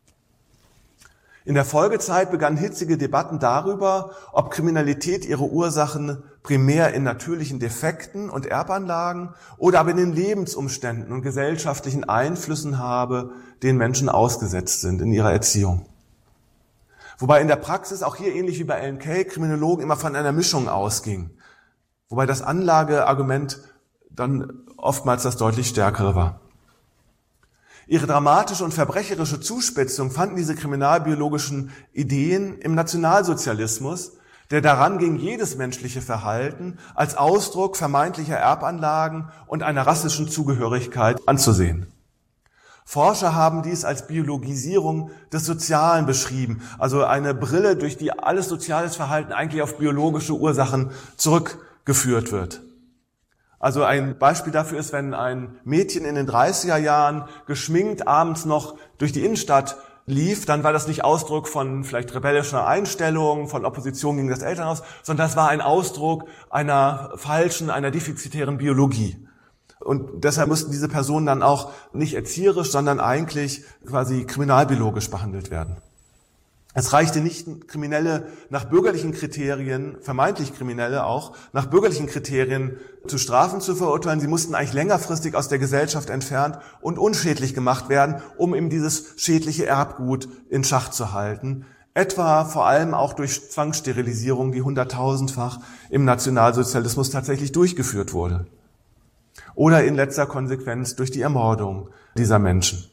In der Folgezeit begannen hitzige Debatten darüber, ob Kriminalität ihre Ursachen primär in natürlichen Defekten und Erbanlagen oder aber in den Lebensumständen und gesellschaftlichen Einflüssen habe, denen Menschen ausgesetzt sind in ihrer Erziehung. Wobei in der Praxis, auch hier ähnlich wie bei Ellen Key, Kriminologen immer von einer Mischung ausgingen. Wobei das Anlageargument dann oftmals das deutlich stärkere war. Ihre dramatische und verbrecherische Zuspitzung fanden diese kriminalbiologischen Ideen im Nationalsozialismus, der daran ging, jedes menschliche Verhalten als Ausdruck vermeintlicher Erbanlagen und einer rassischen Zugehörigkeit anzusehen. Forscher haben dies als Biologisierung des Sozialen beschrieben, also eine Brille, durch die alles soziales Verhalten eigentlich auf biologische Ursachen zurückgeführt wird. Also ein Beispiel dafür ist, wenn ein Mädchen in den dreißiger Jahren geschminkt abends noch durch die Innenstadt lief, dann war das nicht Ausdruck von vielleicht rebellischer Einstellung, von Opposition gegen das Elternhaus, sondern das war ein Ausdruck einer falschen, einer defizitären Biologie. Und deshalb mussten diese Personen dann auch nicht erzieherisch, sondern eigentlich quasi kriminalbiologisch behandelt werden. Es reichte nicht, Kriminelle nach bürgerlichen Kriterien, vermeintlich Kriminelle auch, nach bürgerlichen Kriterien zu Strafen zu verurteilen. Sie mussten eigentlich längerfristig aus der Gesellschaft entfernt und unschädlich gemacht werden, um eben dieses schädliche Erbgut in Schach zu halten. Etwa vor allem auch durch Zwangssterilisierung, die hunderttausendfach im Nationalsozialismus tatsächlich durchgeführt wurde. Oder in letzter Konsequenz durch die Ermordung dieser Menschen.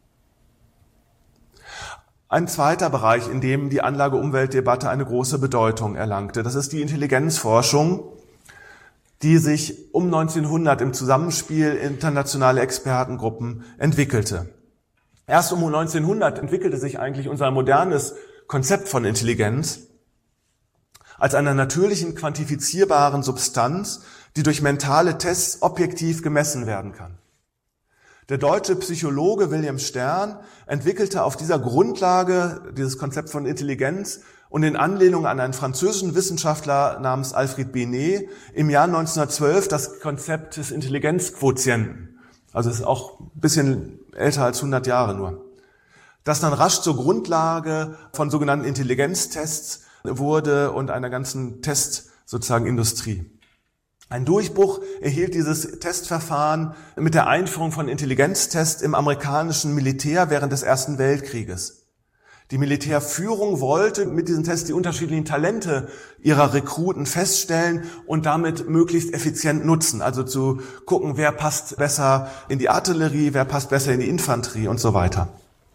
Ein zweiter Bereich, in dem die Anlage-Umwelt-Debatte eine große Bedeutung erlangte, das ist die Intelligenzforschung, die sich um neunzehnhundert im Zusammenspiel internationaler Expertengruppen entwickelte. Erst um neunzehnhundert entwickelte sich eigentlich unser modernes Konzept von Intelligenz als einer natürlichen, quantifizierbaren Substanz, die durch mentale Tests objektiv gemessen werden kann. Der deutsche Psychologe William Stern entwickelte auf dieser Grundlage dieses Konzept von Intelligenz und in Anlehnung an einen französischen Wissenschaftler namens Alfred Binet im Jahr neunzehnhundertzwölf das Konzept des Intelligenzquotienten. Also es ist auch ein bisschen älter als hundert Jahre nur. Das dann rasch zur Grundlage von sogenannten Intelligenztests wurde und einer ganzen Test sozusagen Industrie. Ein Durchbruch erhielt dieses Testverfahren mit der Einführung von Intelligenztests im amerikanischen Militär während des Ersten Weltkrieges. Die Militärführung wollte mit diesen Tests die unterschiedlichen Talente ihrer Rekruten feststellen und damit möglichst effizient nutzen. Also zu gucken, wer passt besser in die Artillerie, wer passt besser in die Infanterie und so weiter.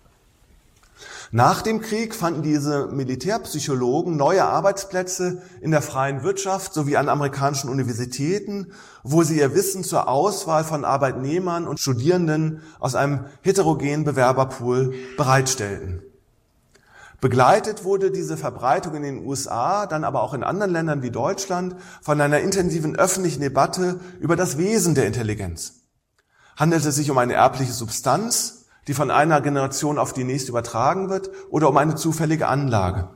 Nach dem Krieg fanden diese Militärpsychologen neue Arbeitsplätze in der freien Wirtschaft sowie an amerikanischen Universitäten, wo sie ihr Wissen zur Auswahl von Arbeitnehmern und Studierenden aus einem heterogenen Bewerberpool bereitstellten. Begleitet wurde diese Verbreitung in den U S A, dann aber auch in anderen Ländern wie Deutschland, von einer intensiven öffentlichen Debatte über das Wesen der Intelligenz. Handelt es sich um eine erbliche Substanz, die von einer Generation auf die nächste übertragen wird, oder um eine zufällige Anlage?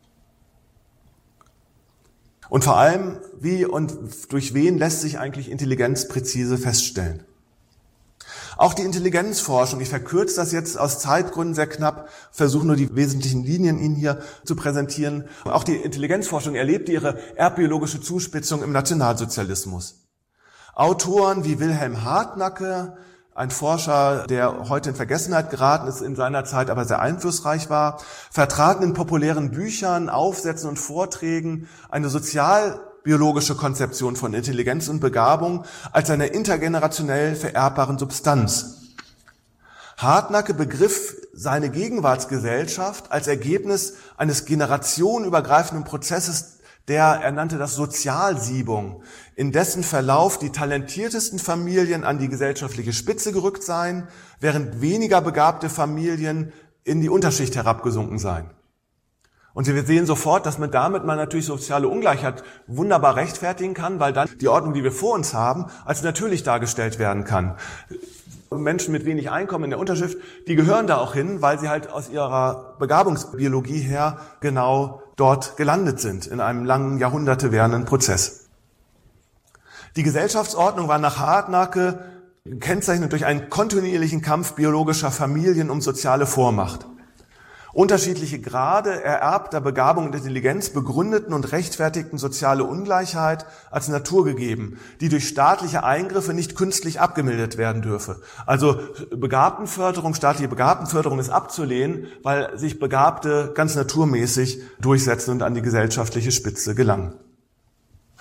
Und vor allem, wie und durch wen lässt sich eigentlich Intelligenz präzise feststellen? Auch die Intelligenzforschung, ich verkürze das jetzt aus Zeitgründen sehr knapp, versuche nur die wesentlichen Linien Ihnen hier zu präsentieren. Auch die Intelligenzforschung erlebte ihre erbbiologische Zuspitzung im Nationalsozialismus. Autoren wie Wilhelm Hartnacke, ein Forscher, der heute in Vergessenheit geraten ist, in seiner Zeit aber sehr einflussreich war, vertraten in populären Büchern, Aufsätzen und Vorträgen eine sozialbiologische Konzeption von Intelligenz und Begabung als einer intergenerationell vererbbaren Substanz. Hartnacke begriff seine Gegenwartsgesellschaft als Ergebnis eines generationenübergreifenden Prozesses, der, er nannte das Sozialsiebung, in dessen Verlauf die talentiertesten Familien an die gesellschaftliche Spitze gerückt seien, während weniger begabte Familien in die Unterschicht herabgesunken seien. Und wir sehen sofort, dass man damit man natürlich soziale Ungleichheit wunderbar rechtfertigen kann, weil dann die Ordnung, die wir vor uns haben, als natürlich dargestellt werden kann. Menschen mit wenig Einkommen in der Unterschicht, die gehören da auch hin, weil sie halt aus ihrer Begabungsbiologie her genau dort gelandet sind, in einem langen, Jahrhunderte währenden Prozess. Die Gesellschaftsordnung war nach Hartnacke gekennzeichnet durch einen kontinuierlichen Kampf biologischer Familien um soziale Vormacht. Unterschiedliche Grade ererbter Begabung und Intelligenz begründeten und rechtfertigten soziale Ungleichheit als naturgegeben, die durch staatliche Eingriffe nicht künstlich abgemildert werden dürfe. Also Begabtenförderung, staatliche Begabtenförderung ist abzulehnen, weil sich Begabte ganz naturmäßig durchsetzen und an die gesellschaftliche Spitze gelangen.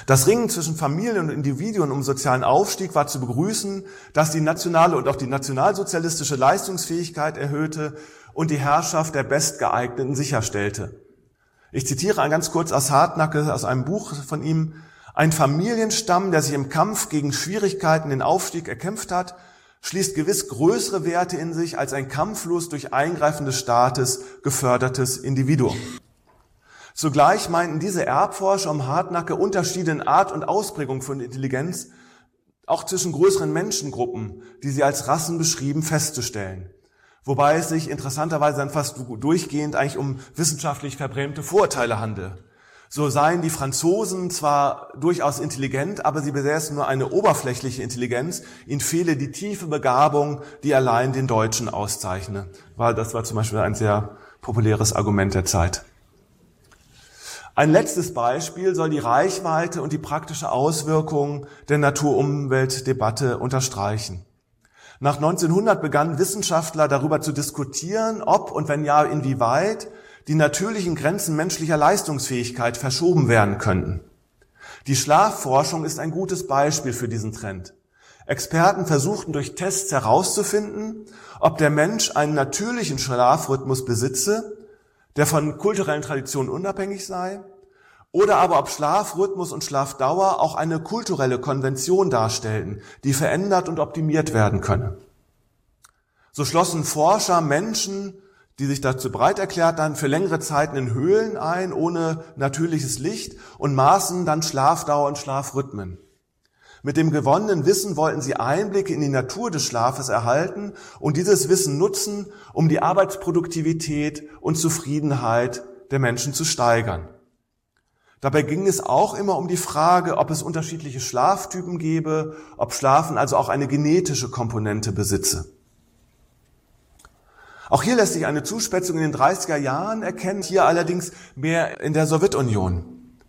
Das Ringen zwischen Familien und Individuen um sozialen Aufstieg war zu begrüßen, das die nationale und auch die nationalsozialistische Leistungsfähigkeit erhöhte und die Herrschaft der Bestgeeigneten sicherstellte. Ich zitiere ganz kurz aus Hartnacke aus einem Buch von ihm: Ein Familienstamm, der sich im Kampf gegen Schwierigkeiten den Aufstieg erkämpft hat, schließt gewiss größere Werte in sich als ein kampflos durch Eingreifen des Staates gefördertes Individuum. Zugleich meinten diese Erbforscher um Hartnacke Unterschiede in Art und Ausprägung von Intelligenz auch zwischen größeren Menschengruppen, die sie als Rassen beschrieben, festzustellen. Wobei es sich interessanterweise dann fast durchgehend eigentlich um wissenschaftlich verbrämte Vorurteile handelt. So seien die Franzosen zwar durchaus intelligent, aber sie besäßen nur eine oberflächliche Intelligenz. Ihnen fehle die tiefe Begabung, die allein den Deutschen auszeichne. Das war zum Beispiel ein sehr populäres Argument der Zeit. Ein letztes Beispiel soll die Reichweite und die praktische Auswirkung der Natur-Umwelt-Debatte unterstreichen. Nach neunzehnhundert begannen Wissenschaftler darüber zu diskutieren, ob und wenn ja, inwieweit die natürlichen Grenzen menschlicher Leistungsfähigkeit verschoben werden könnten. Die Schlafforschung ist ein gutes Beispiel für diesen Trend. Experten versuchten durch Tests herauszufinden, ob der Mensch einen natürlichen Schlafrhythmus besitze, der von kulturellen Traditionen unabhängig sei, oder aber ob Schlafrhythmus und Schlafdauer auch eine kulturelle Konvention darstellten, die verändert und optimiert werden könne. So schlossen Forscher Menschen, die sich dazu bereit erklärt haben, für längere Zeiten in Höhlen ein, ohne natürliches Licht, und maßen dann Schlafdauer und Schlafrhythmen. Mit dem gewonnenen Wissen wollten sie Einblicke in die Natur des Schlafes erhalten und dieses Wissen nutzen, um die Arbeitsproduktivität und Zufriedenheit der Menschen zu steigern. Dabei ging es auch immer um die Frage, ob es unterschiedliche Schlaftypen gäbe, ob Schlafen also auch eine genetische Komponente besitze. Auch hier lässt sich eine Zuspitzung in den dreißiger Jahren erkennen, hier allerdings mehr in der Sowjetunion.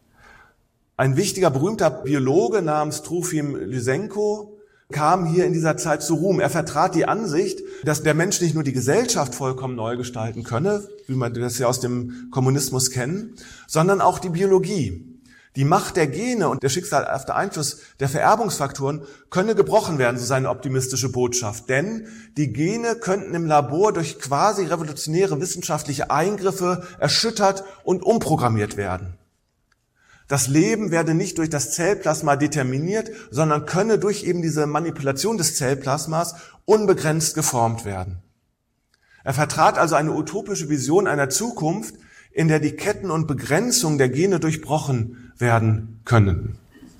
Ein wichtiger, berühmter Biologe namens Trofim Lysenko kam hier in dieser Zeit zu Ruhm. Er vertrat die Ansicht, dass der Mensch nicht nur die Gesellschaft vollkommen neu gestalten könne, wie man das ja aus dem Kommunismus kennen, sondern auch die Biologie. Die Macht der Gene und der schicksalhafte Einfluss der Vererbungsfaktoren könne gebrochen werden, so seine optimistische Botschaft. Denn die Gene könnten im Labor durch quasi revolutionäre wissenschaftliche Eingriffe erschüttert und umprogrammiert werden. Das Leben werde nicht durch das Zellplasma determiniert, sondern könne durch eben diese Manipulation des Zellplasmas unbegrenzt geformt werden. Er vertrat also eine utopische Vision einer Zukunft, in der die Ketten und Begrenzungen der Gene durchbrochen werden können.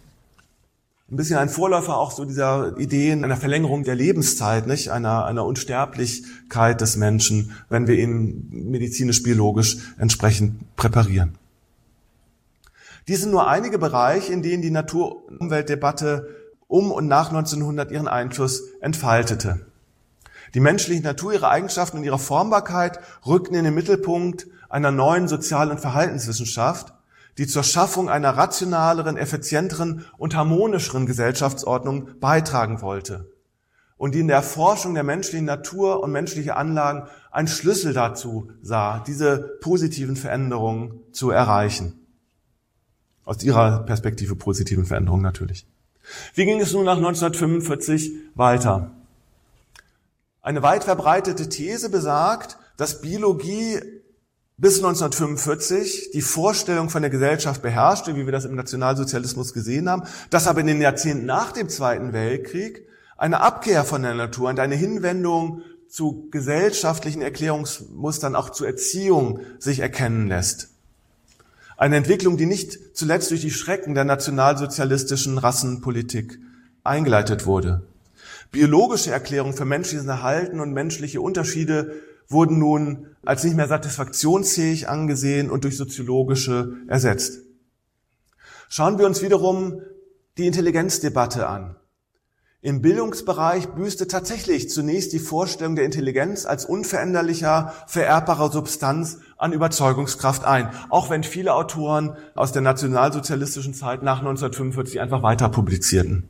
Ein bisschen ein Vorläufer auch so dieser Ideen einer Verlängerung der Lebenszeit, nicht? Einer, einer Unsterblichkeit des Menschen, wenn wir ihn medizinisch-biologisch entsprechend präparieren. Dies sind nur einige Bereiche, in denen die Natur-Umwelt-Debatte um und nach neunzehnhundert ihren Einfluss entfaltete. Die menschliche Natur, ihre Eigenschaften und ihre Formbarkeit rückten in den Mittelpunkt einer neuen Sozial- und Verhaltenswissenschaft, die zur Schaffung einer rationaleren, effizienteren und harmonischeren Gesellschaftsordnung beitragen wollte und die in der Erforschung der menschlichen Natur und menschlicher Anlagen einen Schlüssel dazu sah, diese positiven Veränderungen zu erreichen. Aus ihrer Perspektive positiven Veränderungen natürlich. Wie ging es nun nach neunzehnhundertfünfundvierzig weiter? Eine weit verbreitete These besagt, dass Biologie bis neunzehnhundertfünfundvierzig die Vorstellung von der Gesellschaft beherrschte, wie wir das im Nationalsozialismus gesehen haben, dass aber in den Jahrzehnten nach dem Zweiten Weltkrieg eine Abkehr von der Natur und eine Hinwendung zu gesellschaftlichen Erklärungsmustern, auch zur Erziehung, sich erkennen lässt. Eine Entwicklung, die nicht zuletzt durch die Schrecken der nationalsozialistischen Rassenpolitik eingeleitet wurde. Biologische Erklärungen für menschliches Verhalten und menschliche Unterschiede wurden nun als nicht mehr satisfaktionsfähig angesehen und durch soziologische ersetzt. Schauen wir uns wiederum die Intelligenzdebatte an. Im Bildungsbereich büßte tatsächlich zunächst die Vorstellung der Intelligenz als unveränderlicher, vererbbarer Substanz an Überzeugungskraft ein, auch wenn viele Autoren aus der nationalsozialistischen Zeit nach neunzehnhundertfünfundvierzig einfach weiter publizierten.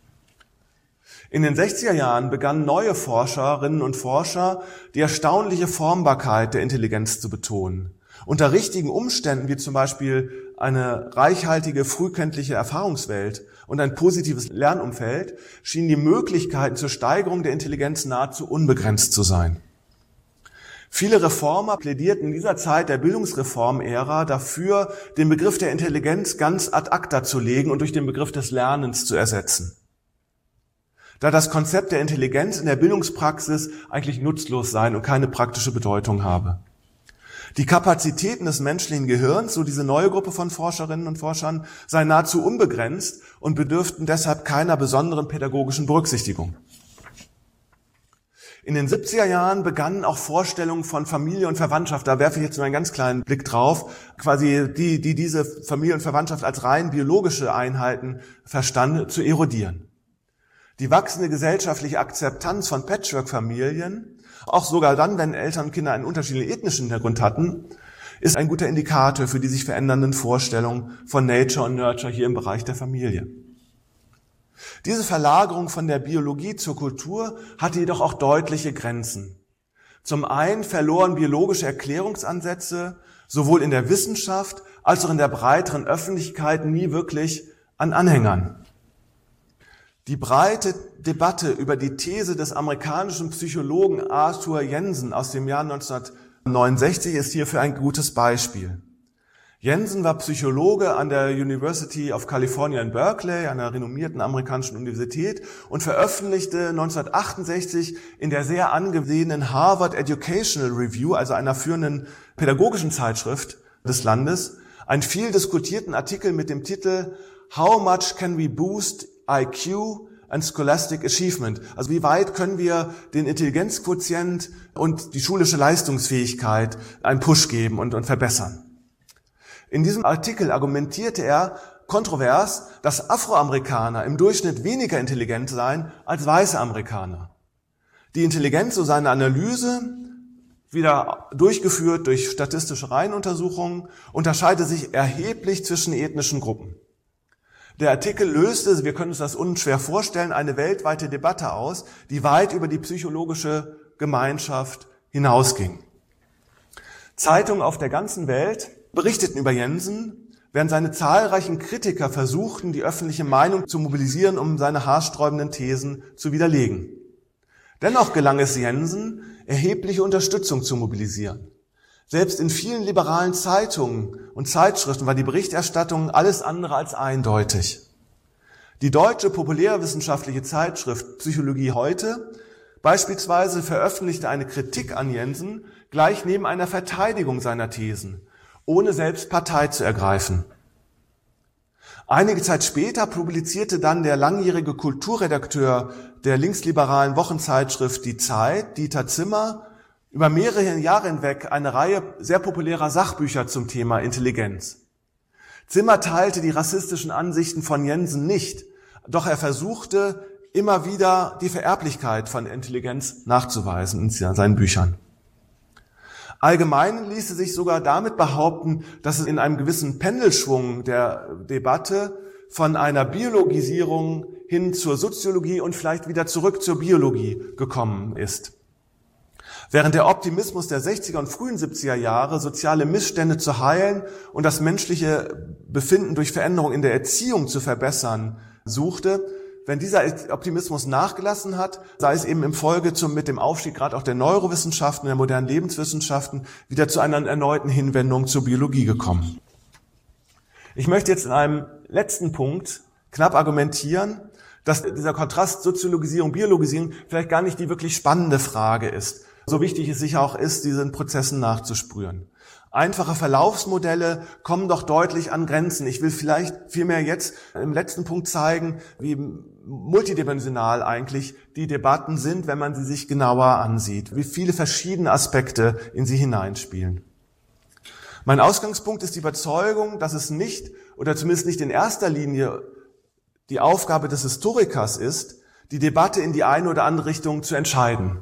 In den sechziger Jahren begannen neue Forscherinnen und Forscher, die erstaunliche Formbarkeit der Intelligenz zu betonen. Unter richtigen Umständen, wie zum Beispiel eine reichhaltige frühkindliche Erfahrungswelt und ein positives Lernumfeld, schienen die Möglichkeiten zur Steigerung der Intelligenz nahezu unbegrenzt zu sein. Viele Reformer plädierten in dieser Zeit der Bildungsreform-Ära dafür, den Begriff der Intelligenz ganz ad acta zu legen und durch den Begriff des Lernens zu ersetzen, da das Konzept der Intelligenz in der Bildungspraxis eigentlich nutzlos sein und keine praktische Bedeutung habe. Die Kapazitäten des menschlichen Gehirns, so diese neue Gruppe von Forscherinnen und Forschern, seien nahezu unbegrenzt und bedürften deshalb keiner besonderen pädagogischen Berücksichtigung. In den siebziger Jahren begannen auch Vorstellungen von Familie und Verwandtschaft, da werfe ich jetzt nur einen ganz kleinen Blick drauf, quasi die, die diese Familie und Verwandtschaft als rein biologische Einheiten verstanden, zu erodieren. Die wachsende gesellschaftliche Akzeptanz von Patchwork-Familien, auch sogar dann, wenn Eltern und Kinder einen unterschiedlichen ethnischen Hintergrund hatten, ist ein guter Indikator für die sich verändernden Vorstellungen von Nature und Nurture hier im Bereich der Familie. Diese Verlagerung von der Biologie zur Kultur hatte jedoch auch deutliche Grenzen. Zum einen verloren biologische Erklärungsansätze sowohl in der Wissenschaft als auch in der breiteren Öffentlichkeit nie wirklich an Anhängern. Die breite Debatte über die These des amerikanischen Psychologen Arthur Jensen aus dem Jahr neunzehnhundertneunundsechzig ist hierfür ein gutes Beispiel. Jensen war Psychologe an der University of California in Berkeley, einer renommierten amerikanischen Universität, und veröffentlichte neunzehnhundertachtundsechzig in der sehr angesehenen Harvard Educational Review, also einer führenden pädagogischen Zeitschrift des Landes, einen viel diskutierten Artikel mit dem Titel How much can we boost I Q and Scholastic Achievement? Also wie weit können wir den Intelligenzquotient und die schulische Leistungsfähigkeit einen Push geben und, und verbessern? In diesem Artikel argumentierte er kontrovers, dass Afroamerikaner im Durchschnitt weniger intelligent seien als weiße Amerikaner. Die Intelligenz, so seine Analyse, wieder durchgeführt durch statistische Reihenuntersuchungen, unterscheide sich erheblich zwischen ethnischen Gruppen. Der Artikel löste, wir können uns das unschwer vorstellen, eine weltweite Debatte aus, die weit über die psychologische Gemeinschaft hinausging. Zeitungen auf der ganzen Welt berichteten über Jensen, während seine zahlreichen Kritiker versuchten, die öffentliche Meinung zu mobilisieren, um seine haarsträubenden Thesen zu widerlegen. Dennoch gelang es Jensen, erhebliche Unterstützung zu mobilisieren. Selbst in vielen liberalen Zeitungen und Zeitschriften war die Berichterstattung alles andere als eindeutig. Die deutsche populärwissenschaftliche Zeitschrift Psychologie heute beispielsweise veröffentlichte eine Kritik an Jensen gleich neben einer Verteidigung seiner Thesen, ohne selbst Partei zu ergreifen. Einige Zeit später publizierte dann der langjährige Kulturredakteur der linksliberalen Wochenzeitschrift Die Zeit, Dieter Zimmer, über mehrere Jahre hinweg eine Reihe sehr populärer Sachbücher zum Thema Intelligenz. Zimmer teilte die rassistischen Ansichten von Jensen nicht, doch er versuchte immer wieder die Vererblichkeit von Intelligenz nachzuweisen in seinen Büchern. Allgemein ließe sich sogar damit behaupten, dass es in einem gewissen Pendelschwung der Debatte von einer Biologisierung hin zur Soziologie und vielleicht wieder zurück zur Biologie gekommen ist. Während der Optimismus der sechziger und frühen siebziger Jahre, soziale Missstände zu heilen und das menschliche Befinden durch Veränderung in der Erziehung zu verbessern suchte, wenn dieser Optimismus nachgelassen hat, sei es eben im Folge zum, mit dem Aufstieg gerade auch der Neurowissenschaften, der modernen Lebenswissenschaften, wieder zu einer erneuten Hinwendung zur Biologie gekommen. Ich möchte jetzt in einem letzten Punkt knapp argumentieren, dass dieser Kontrast Soziologisierung, Biologisierung vielleicht gar nicht die wirklich spannende Frage ist. So wichtig es sicher auch ist, diesen Prozessen nachzuspüren. Einfache Verlaufsmodelle kommen doch deutlich an Grenzen. Ich will vielleicht vielmehr jetzt im letzten Punkt zeigen, wie multidimensional eigentlich die Debatten sind, wenn man sie sich genauer ansieht, wie viele verschiedene Aspekte in sie hineinspielen. Mein Ausgangspunkt ist die Überzeugung, dass es nicht, oder zumindest nicht in erster Linie, die Aufgabe des Historikers ist, die Debatte in die eine oder andere Richtung zu entscheiden.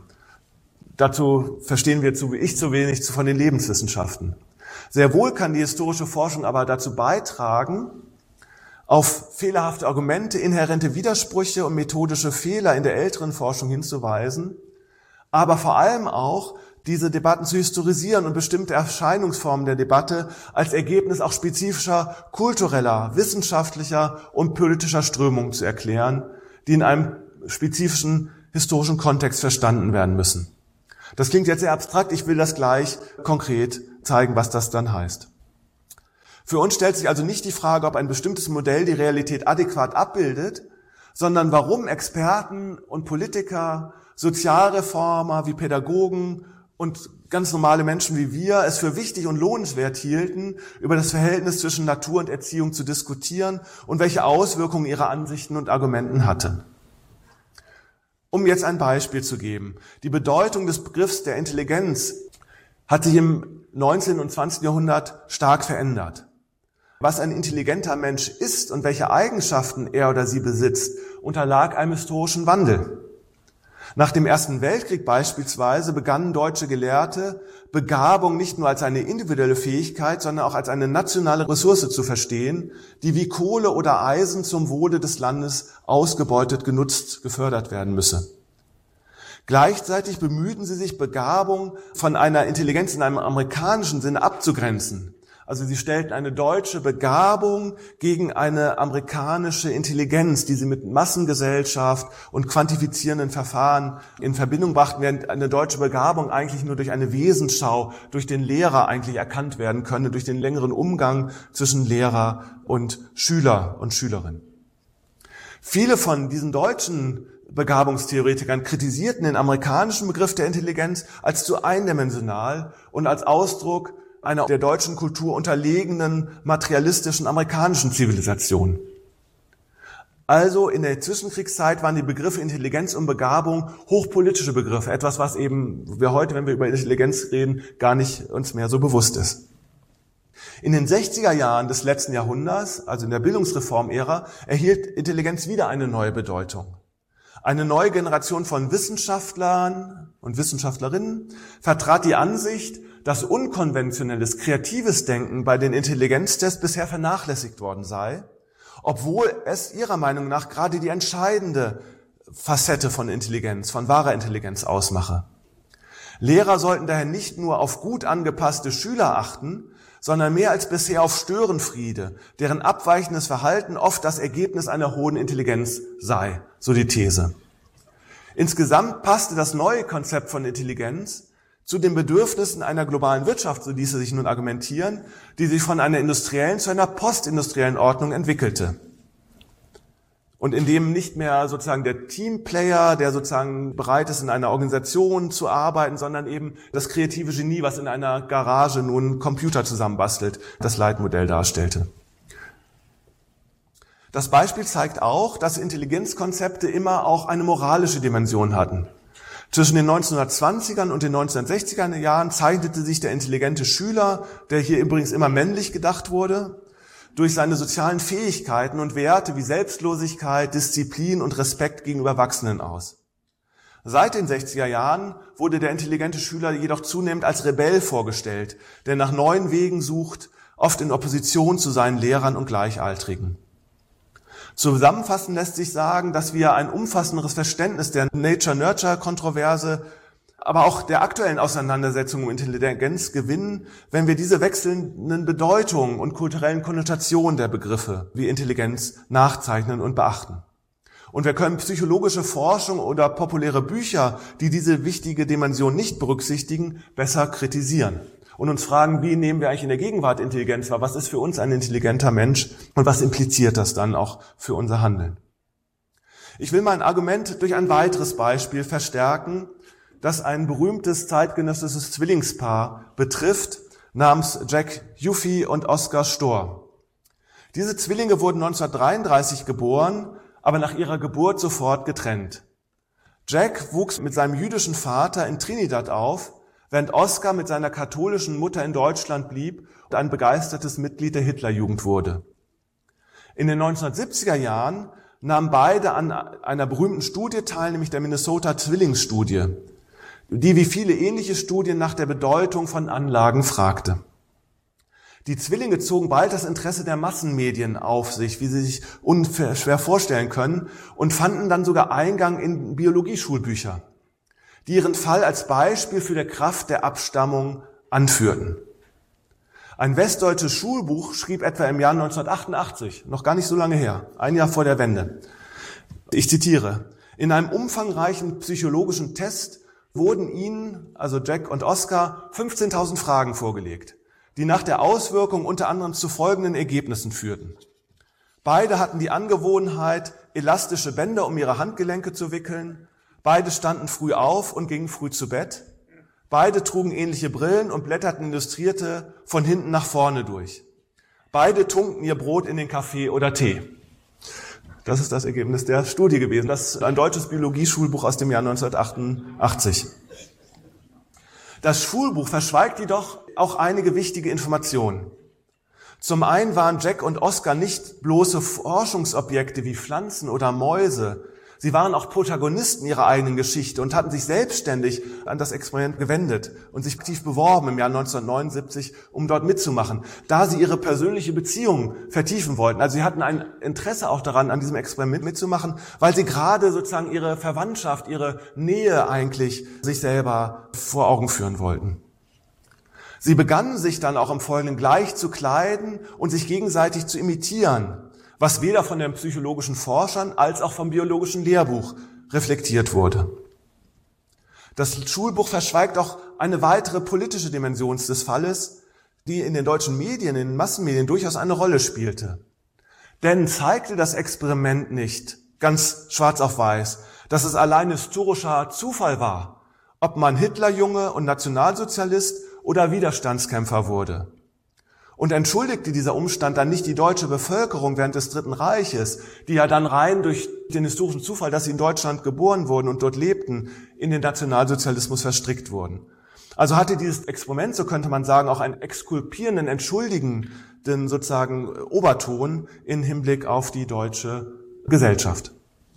Dazu verstehen wir zu, ich zu wenig von den Lebenswissenschaften. Sehr wohl kann die historische Forschung aber dazu beitragen, auf fehlerhafte Argumente, inhärente Widersprüche und methodische Fehler in der älteren Forschung hinzuweisen, aber vor allem auch diese Debatten zu historisieren und bestimmte Erscheinungsformen der Debatte als Ergebnis auch spezifischer kultureller, wissenschaftlicher und politischer Strömungen zu erklären, die in einem spezifischen historischen Kontext verstanden werden müssen. Das klingt jetzt sehr abstrakt, ich will das gleich konkret zeigen, was das dann heißt. Für uns stellt sich also nicht die Frage, ob ein bestimmtes Modell die Realität adäquat abbildet, sondern warum Experten und Politiker, Sozialreformer wie Pädagogen und ganz normale Menschen wie wir es für wichtig und lohnenswert hielten, über das Verhältnis zwischen Natur und Erziehung zu diskutieren und welche Auswirkungen ihre Ansichten und Argumenten hatten. Um jetzt ein Beispiel zu geben. Die Bedeutung des Begriffs der Intelligenz hat sich im neunzehnten und zwanzigsten Jahrhundert stark verändert. Was ein intelligenter Mensch ist und welche Eigenschaften er oder sie besitzt, unterlag einem historischen Wandel. Nach dem Ersten Weltkrieg beispielsweise begannen deutsche Gelehrte, Begabung nicht nur als eine individuelle Fähigkeit, sondern auch als eine nationale Ressource zu verstehen, die wie Kohle oder Eisen zum Wohle des Landes ausgebeutet, genutzt, gefördert werden müsse. Gleichzeitig bemühten sie sich, Begabung von einer Intelligenz in einem amerikanischen Sinne abzugrenzen. Also sie stellten eine deutsche Begabung gegen eine amerikanische Intelligenz, die sie mit Massengesellschaft und quantifizierenden Verfahren in Verbindung brachten, während eine deutsche Begabung eigentlich nur durch eine Wesensschau, durch den Lehrer eigentlich erkannt werden könne, durch den längeren Umgang zwischen Lehrer und Schüler und Schülerin. Viele von diesen deutschen Begabungstheoretikern kritisierten den amerikanischen Begriff der Intelligenz als zu eindimensional und als Ausdruck einer der deutschen Kultur unterlegenen materialistischen amerikanischen Zivilisation. Also in der Zwischenkriegszeit waren die Begriffe Intelligenz und Begabung hochpolitische Begriffe, etwas, was eben wir heute, wenn wir über Intelligenz reden, gar nicht uns mehr so bewusst ist. In den sechziger Jahren des letzten Jahrhunderts, also in der Bildungsreformära, erhielt Intelligenz wieder eine neue Bedeutung. Eine neue Generation von Wissenschaftlern und Wissenschaftlerinnen vertrat die Ansicht, dass unkonventionelles, kreatives Denken bei den Intelligenztests bisher vernachlässigt worden sei, obwohl es ihrer Meinung nach gerade die entscheidende Facette von Intelligenz, von wahrer Intelligenz ausmache. Lehrer sollten daher nicht nur auf gut angepasste Schüler achten, sondern mehr als bisher auf Störenfriede, deren abweichendes Verhalten oft das Ergebnis einer hohen Intelligenz sei, so die These. Insgesamt passte das neue Konzept von Intelligenz zu den Bedürfnissen einer globalen Wirtschaft, so ließe sich nun argumentieren, die sich von einer industriellen zu einer postindustriellen Ordnung entwickelte. Und in dem nicht mehr sozusagen der Teamplayer, der sozusagen bereit ist, in einer Organisation zu arbeiten, sondern eben das kreative Genie, was in einer Garage nun Computer zusammenbastelt, das Leitmodell darstellte. Das Beispiel zeigt auch, dass Intelligenzkonzepte immer auch eine moralische Dimension hatten. Zwischen den neunzehnhundertzwanzigern und den neunzehnhundertsechzigern Jahren zeichnete sich der intelligente Schüler, der hier übrigens immer männlich gedacht wurde, durch seine sozialen Fähigkeiten und Werte wie Selbstlosigkeit, Disziplin und Respekt gegenüber Erwachsenen aus. Seit den sechziger Jahren wurde der intelligente Schüler jedoch zunehmend als Rebell vorgestellt, der nach neuen Wegen sucht, oft in Opposition zu seinen Lehrern und Gleichaltrigen. Zusammenfassend lässt sich sagen, dass wir ein umfassenderes Verständnis der Nature-Nurture-Kontroverse, aber auch der aktuellen Auseinandersetzung um Intelligenz gewinnen, wenn wir diese wechselnden Bedeutungen und kulturellen Konnotationen der Begriffe wie Intelligenz nachzeichnen und beachten. Und wir können psychologische Forschung oder populäre Bücher, die diese wichtige Dimension nicht berücksichtigen, besser kritisieren. Und uns fragen, wie nehmen wir eigentlich in der Gegenwart Intelligenz wahr? Was ist für uns ein intelligenter Mensch? Und was impliziert das dann auch für unser Handeln? Ich will mein Argument durch ein weiteres Beispiel verstärken, das ein berühmtes zeitgenössisches Zwillingspaar betrifft, namens Jack Yuffie und Oskar Storr. Diese Zwillinge wurden neunzehnhundertdreiunddreißig geboren, aber nach ihrer Geburt sofort getrennt. Jack wuchs mit seinem jüdischen Vater in Trinidad auf, während Oskar mit seiner katholischen Mutter in Deutschland blieb und ein begeistertes Mitglied der Hitlerjugend wurde. In den neunzehnhundertsiebziger Jahren nahmen beide an einer berühmten Studie teil, nämlich der Minnesota-Zwillingsstudie, die wie viele ähnliche Studien nach der Bedeutung von Anlagen fragte. Die Zwillinge zogen bald das Interesse der Massenmedien auf sich, wie sie sich unschwer vorstellen können, und fanden dann sogar Eingang in Biologieschulbücher. die ihren Fall als Beispiel für die Kraft der Abstammung anführten. Ein westdeutsches Schulbuch schrieb etwa im Jahr neunzehnhundertachtundachtzig, noch gar nicht so lange her, ein Jahr vor der Wende. Ich zitiere: In einem umfangreichen psychologischen Test wurden ihnen, also Jack und Oscar, fünfzehntausend Fragen vorgelegt, die nach der Auswirkung unter anderem zu folgenden Ergebnissen führten. Beide hatten die Angewohnheit, elastische Bänder um ihre Handgelenke zu wickeln. Beide standen früh auf und gingen früh zu Bett. Beide trugen ähnliche Brillen und blätterten Illustrierte von hinten nach vorne durch. Beide tunkten ihr Brot in den Kaffee oder Tee. Das ist das Ergebnis der Studie gewesen. Das ist ein deutsches Biologieschulbuch aus dem Jahr neunzehnhundertachtundachtzig. Das Schulbuch verschweigt jedoch auch einige wichtige Informationen. Zum einen waren Jack und Oscar nicht bloße Forschungsobjekte wie Pflanzen oder Mäuse. Sie waren auch Protagonisten ihrer eigenen Geschichte und hatten sich selbstständig an das Experiment gewendet und sich aktiv beworben im Jahr neunzehnhundertneunundsiebzig, um dort mitzumachen, da sie ihre persönliche Beziehung vertiefen wollten. Also sie hatten ein Interesse auch daran, an diesem Experiment mitzumachen, weil sie gerade sozusagen ihre Verwandtschaft, ihre Nähe eigentlich sich selber vor Augen führen wollten. Sie begannen sich dann auch im Folgenden gleich zu kleiden und sich gegenseitig zu imitieren, was weder von den psychologischen Forschern als auch vom biologischen Lehrbuch reflektiert wurde. Das Schulbuch verschweigt auch eine weitere politische Dimension des Falles, die in den deutschen Medien, in den Massenmedien durchaus eine Rolle spielte. Denn zeigte das Experiment nicht, ganz schwarz auf weiß, dass es allein historischer Zufall war, ob man Hitlerjunge und Nationalsozialist oder Widerstandskämpfer wurde. Und entschuldigte dieser Umstand dann nicht die deutsche Bevölkerung während des Dritten Reiches, die ja dann rein durch den historischen Zufall, dass sie in Deutschland geboren wurden und dort lebten, in den Nationalsozialismus verstrickt wurden. Also hatte dieses Experiment, so könnte man sagen, auch einen exkulpierenden, entschuldigenden sozusagen Oberton in Hinblick auf die deutsche Gesellschaft.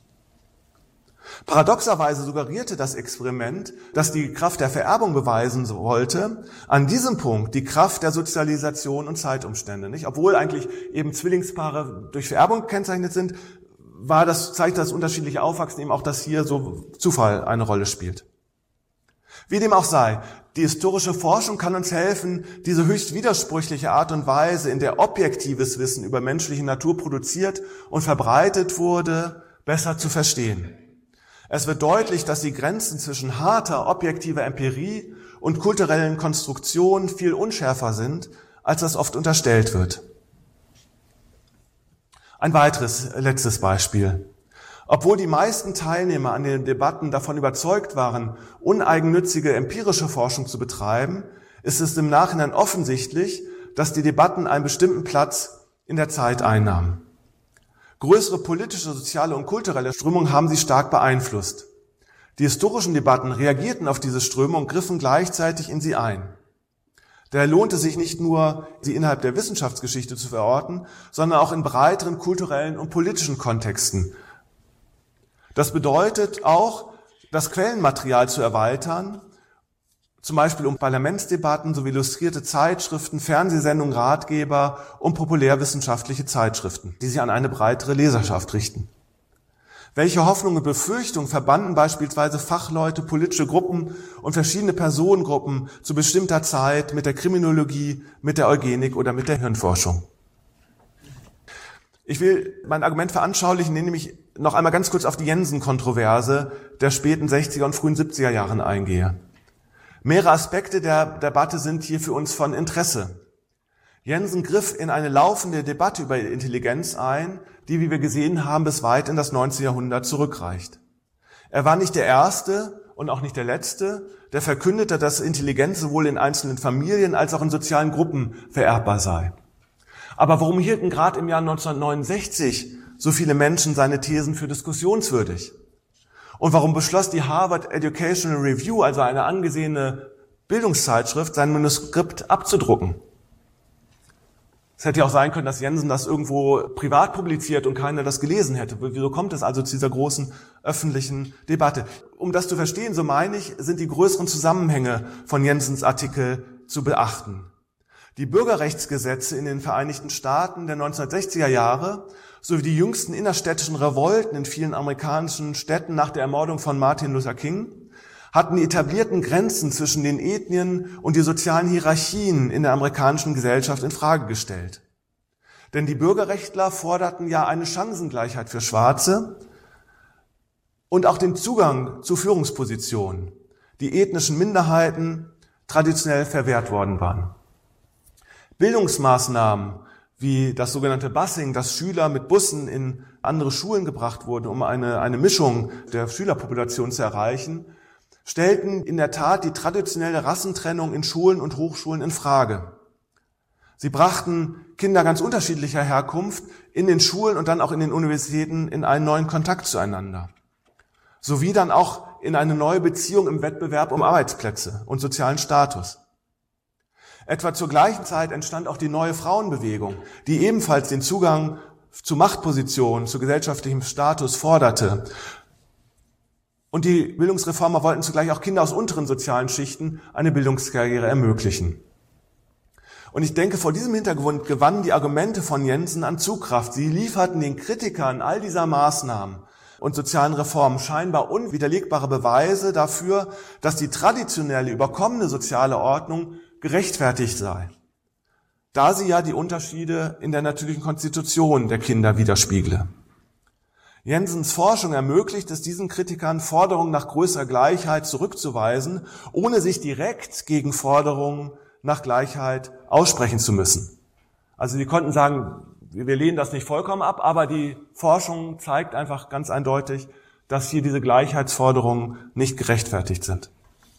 Paradoxerweise suggerierte das Experiment, das die Kraft der Vererbung beweisen wollte, an diesem Punkt die Kraft der Sozialisation und Zeitumstände. Nicht? Obwohl eigentlich eben Zwillingspaare durch Vererbung gekennzeichnet sind, war das, zeigt das unterschiedliche Aufwachsen eben auch, dass hier so Zufall eine Rolle spielt. Wie dem auch sei, die historische Forschung kann uns helfen, diese höchst widersprüchliche Art und Weise, in der objektives Wissen über menschliche Natur produziert und verbreitet wurde, besser zu verstehen. Es wird deutlich, dass die Grenzen zwischen harter, objektiver Empirie und kulturellen Konstruktionen viel unschärfer sind, als das oft unterstellt wird. Ein weiteres, letztes Beispiel. Obwohl die meisten Teilnehmer an den Debatten davon überzeugt waren, uneigennützige empirische Forschung zu betreiben, ist es im Nachhinein offensichtlich, dass die Debatten einen bestimmten Platz in der Zeit einnahmen. Größere politische, soziale und kulturelle Strömungen haben sie stark beeinflusst. Die historischen Debatten reagierten auf diese Strömung und griffen gleichzeitig in sie ein. Daher lohnt es sich nicht nur, sie innerhalb der Wissenschaftsgeschichte zu verorten, sondern auch in breiteren kulturellen und politischen Kontexten. Das bedeutet auch, das Quellenmaterial zu erweitern, zum Beispiel um Parlamentsdebatten sowie illustrierte Zeitschriften, Fernsehsendungen, Ratgeber und populärwissenschaftliche Zeitschriften, die sich an eine breitere Leserschaft richten. Welche Hoffnungen und Befürchtungen verbanden beispielsweise Fachleute, politische Gruppen und verschiedene Personengruppen zu bestimmter Zeit mit der Kriminologie, mit der Eugenik oder mit der Hirnforschung? Ich will mein Argument veranschaulichen, indem ich noch einmal ganz kurz auf die Jensen-Kontroverse der späten sechziger und frühen siebziger Jahren eingehe. Mehrere Aspekte der Debatte sind hier für uns von Interesse. Jensen griff in eine laufende Debatte über Intelligenz ein, die, wie wir gesehen haben, bis weit in das neunzehnte Jahrhundert zurückreicht. Er war nicht der Erste und auch nicht der Letzte, der verkündete, dass Intelligenz sowohl in einzelnen Familien als auch in sozialen Gruppen vererbbar sei. Aber warum hielten gerade im Jahr neunzehnhundertneunundsechzig so viele Menschen seine Thesen für diskussionswürdig? Und warum beschloss die Harvard Educational Review, also eine angesehene Bildungszeitschrift, sein Manuskript abzudrucken? Es hätte ja auch sein können, dass Jensen das irgendwo privat publiziert und keiner das gelesen hätte. Wieso kommt es also zu dieser großen öffentlichen Debatte? Um das zu verstehen, so meine ich, sind die größeren Zusammenhänge von Jensens Artikel zu beachten. Die Bürgerrechtsgesetze in den Vereinigten Staaten der neunzehnhundertsechziger Jahre sowie die jüngsten innerstädtischen Revolten in vielen amerikanischen Städten nach der Ermordung von Martin Luther King hatten die etablierten Grenzen zwischen den Ethnien und die sozialen Hierarchien in der amerikanischen Gesellschaft in Frage gestellt. Denn die Bürgerrechtler forderten ja eine Chancengleichheit für Schwarze und auch den Zugang zu Führungspositionen, die ethnischen Minderheiten traditionell verwehrt worden waren. Bildungsmaßnahmen wie das sogenannte Busing, dass Schüler mit Bussen in andere Schulen gebracht wurden, um eine, eine Mischung der Schülerpopulation zu erreichen, stellten in der Tat die traditionelle Rassentrennung in Schulen und Hochschulen in Frage. Sie brachten Kinder ganz unterschiedlicher Herkunft in den Schulen und dann auch in den Universitäten in einen neuen Kontakt zueinander. Sowie dann auch in eine neue Beziehung im Wettbewerb um Arbeitsplätze und sozialen Status. Etwa zur gleichen Zeit entstand auch die neue Frauenbewegung, die ebenfalls den Zugang zu Machtpositionen, zu gesellschaftlichem Status forderte. Und die Bildungsreformer wollten zugleich auch Kinder aus unteren sozialen Schichten eine Bildungskarriere ermöglichen. Und ich denke, vor diesem Hintergrund gewannen die Argumente von Jensen an Zugkraft. Sie lieferten den Kritikern all dieser Maßnahmen und sozialen Reformen scheinbar unwiderlegbare Beweise dafür, dass die traditionelle, überkommene soziale Ordnung gerechtfertigt sei, da sie ja die Unterschiede in der natürlichen Konstitution der Kinder widerspiegle. Jensens Forschung ermöglicht es diesen Kritikern, Forderungen nach größerer Gleichheit zurückzuweisen, ohne sich direkt gegen Forderungen nach Gleichheit aussprechen zu müssen. Also sie konnten sagen, wir lehnen das nicht vollkommen ab, aber die Forschung zeigt einfach ganz eindeutig, dass hier diese Gleichheitsforderungen nicht gerechtfertigt sind.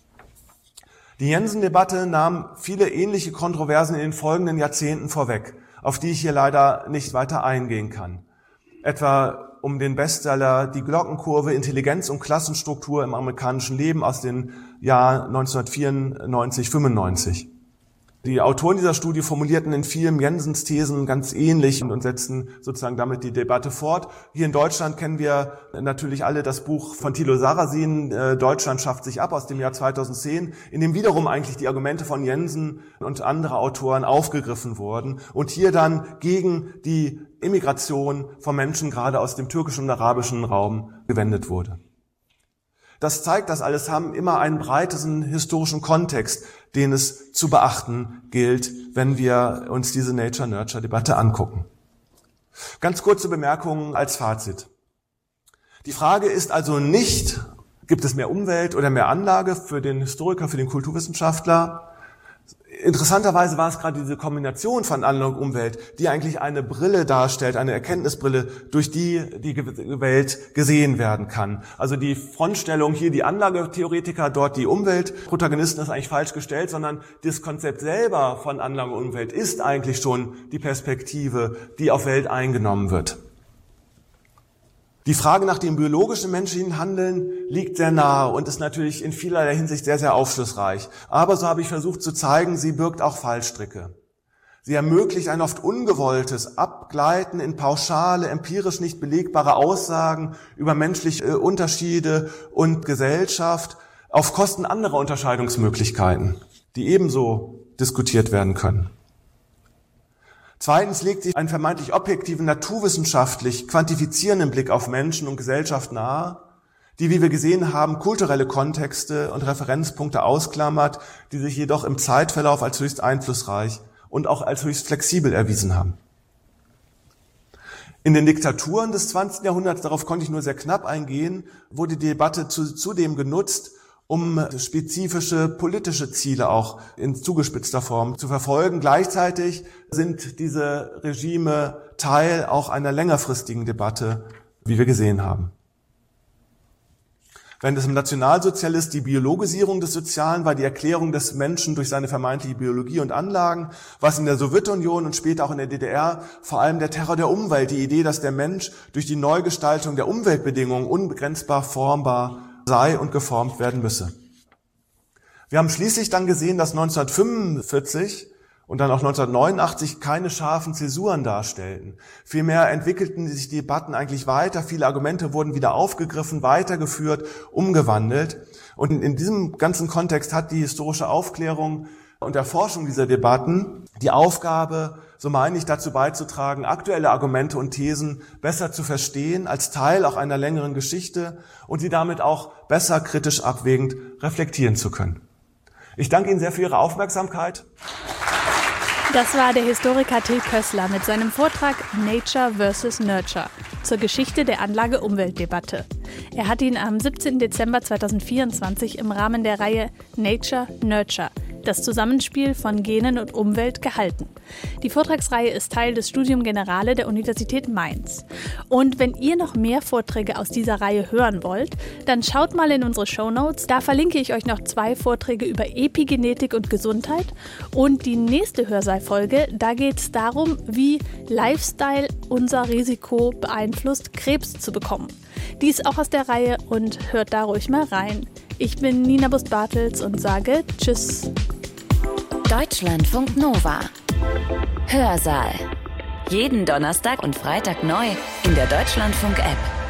Die Jensen-Debatte nahm viele ähnliche Kontroversen in den folgenden Jahrzehnten vorweg, auf die ich hier leider nicht weiter eingehen kann. Etwa um den Bestseller Die Glockenkurve, Intelligenz und Klassenstruktur im amerikanischen Leben aus den Jahren neunzehnhundertvierundneunzig, fünfundneunzig. Die Autoren dieser Studie formulierten in vielen Jensens Thesen ganz ähnlich und, und setzten sozusagen damit die Debatte fort. Hier in Deutschland kennen wir natürlich alle das Buch von Thilo Sarrazin, äh, Deutschland schafft sich ab, aus dem Jahr zweitausendzehn, in dem wiederum eigentlich die Argumente von Jensen und anderer Autoren aufgegriffen wurden und hier dann gegen die Immigration von Menschen gerade aus dem türkischen und arabischen Raum gewendet wurde. Das zeigt, dass alles haben immer einen breiteren historischen Kontext, den es zu beachten gilt, wenn wir uns diese Nature-Nurture-Debatte angucken. Ganz kurze Bemerkungen als Fazit. Die Frage ist also nicht, gibt es mehr Umwelt oder mehr Anlage für den Historiker, für den Kulturwissenschaftler? Interessanterweise war es gerade diese Kombination von Anlage und Umwelt, die eigentlich eine Brille darstellt, eine Erkenntnisbrille, durch die die Welt gesehen werden kann. Also die Frontstellung hier, die Anlagetheoretiker, dort die Umweltprotagonisten, ist eigentlich falsch gestellt, sondern das Konzept selber von Anlage und Umwelt ist eigentlich schon die Perspektive, die auf Welt eingenommen wird. Die Frage nach dem biologischen menschlichen Handeln liegt sehr nahe und ist natürlich in vielerlei Hinsicht sehr, sehr aufschlussreich. Aber, so habe ich versucht zu zeigen, sie birgt auch Fallstricke. Sie ermöglicht ein oft ungewolltes Abgleiten in pauschale, empirisch nicht belegbare Aussagen über menschliche Unterschiede und Gesellschaft auf Kosten anderer Unterscheidungsmöglichkeiten, die ebenso diskutiert werden können. Zweitens legt sie einen vermeintlich objektiven, naturwissenschaftlich quantifizierenden Blick auf Menschen und Gesellschaft nahe, die, wie wir gesehen haben, kulturelle Kontexte und Referenzpunkte ausklammert, die sich jedoch im Zeitverlauf als höchst einflussreich und auch als höchst flexibel erwiesen haben. In den Diktaturen des zwanzigsten Jahrhunderts, darauf konnte ich nur sehr knapp eingehen, wurde die Debatte zudem genutzt, um spezifische politische Ziele auch in zugespitzter Form zu verfolgen. Gleichzeitig sind diese Regime Teil auch einer längerfristigen Debatte, wie wir gesehen haben. Während es im Nationalsozialismus die Biologisierung des Sozialen war, die Erklärung des Menschen durch seine vermeintliche Biologie und Anlagen, was in der Sowjetunion und später auch in der D D R vor allem der Terror der Umwelt, die Idee, dass der Mensch durch die Neugestaltung der Umweltbedingungen unbegrenzbar formbar sei und geformt werden müsse. Wir haben schließlich dann gesehen, dass neunzehnhundertfünfundvierzig und dann auch neunzehnhundertneunundachtzig keine scharfen Zäsuren darstellten. Vielmehr entwickelten sich die Debatten eigentlich weiter, viele Argumente wurden wieder aufgegriffen, weitergeführt, umgewandelt. Und in diesem ganzen Kontext hat die historische Aufklärung und Erforschung dieser Debatten die Aufgabe, so meine ich, dazu beizutragen, aktuelle Argumente und Thesen besser zu verstehen, als Teil auch einer längeren Geschichte und sie damit auch besser kritisch abwägend reflektieren zu können. Ich danke Ihnen sehr für Ihre Aufmerksamkeit. Das war der Historiker Till Kössler mit seinem Vortrag Nature versus Nurture zur Geschichte der Anlage-Umwelt-Debatte. Er hat ihn am siebzehnten Dezember zweitausendvierundzwanzig im Rahmen der Reihe Nature Nurture, das Zusammenspiel von Genen und Umwelt, gehalten. Die Vortragsreihe ist Teil des Studium Generale der Universität Mainz. Und wenn ihr noch mehr Vorträge aus dieser Reihe hören wollt, dann schaut mal in unsere Shownotes. Da verlinke ich euch noch zwei Vorträge über Epigenetik und Gesundheit. Und die nächste Hörsaal-Folge, da geht es darum, wie Lifestyle unser Risiko beeinflusst, Krebs zu bekommen. Die ist auch aus der Reihe und hört da ruhig mal rein. Ich bin Nina Bust-Bartels und sage Tschüss. Deutschlandfunk Nova. Hörsaal. Jeden Donnerstag und Freitag neu in der Deutschlandfunk-App.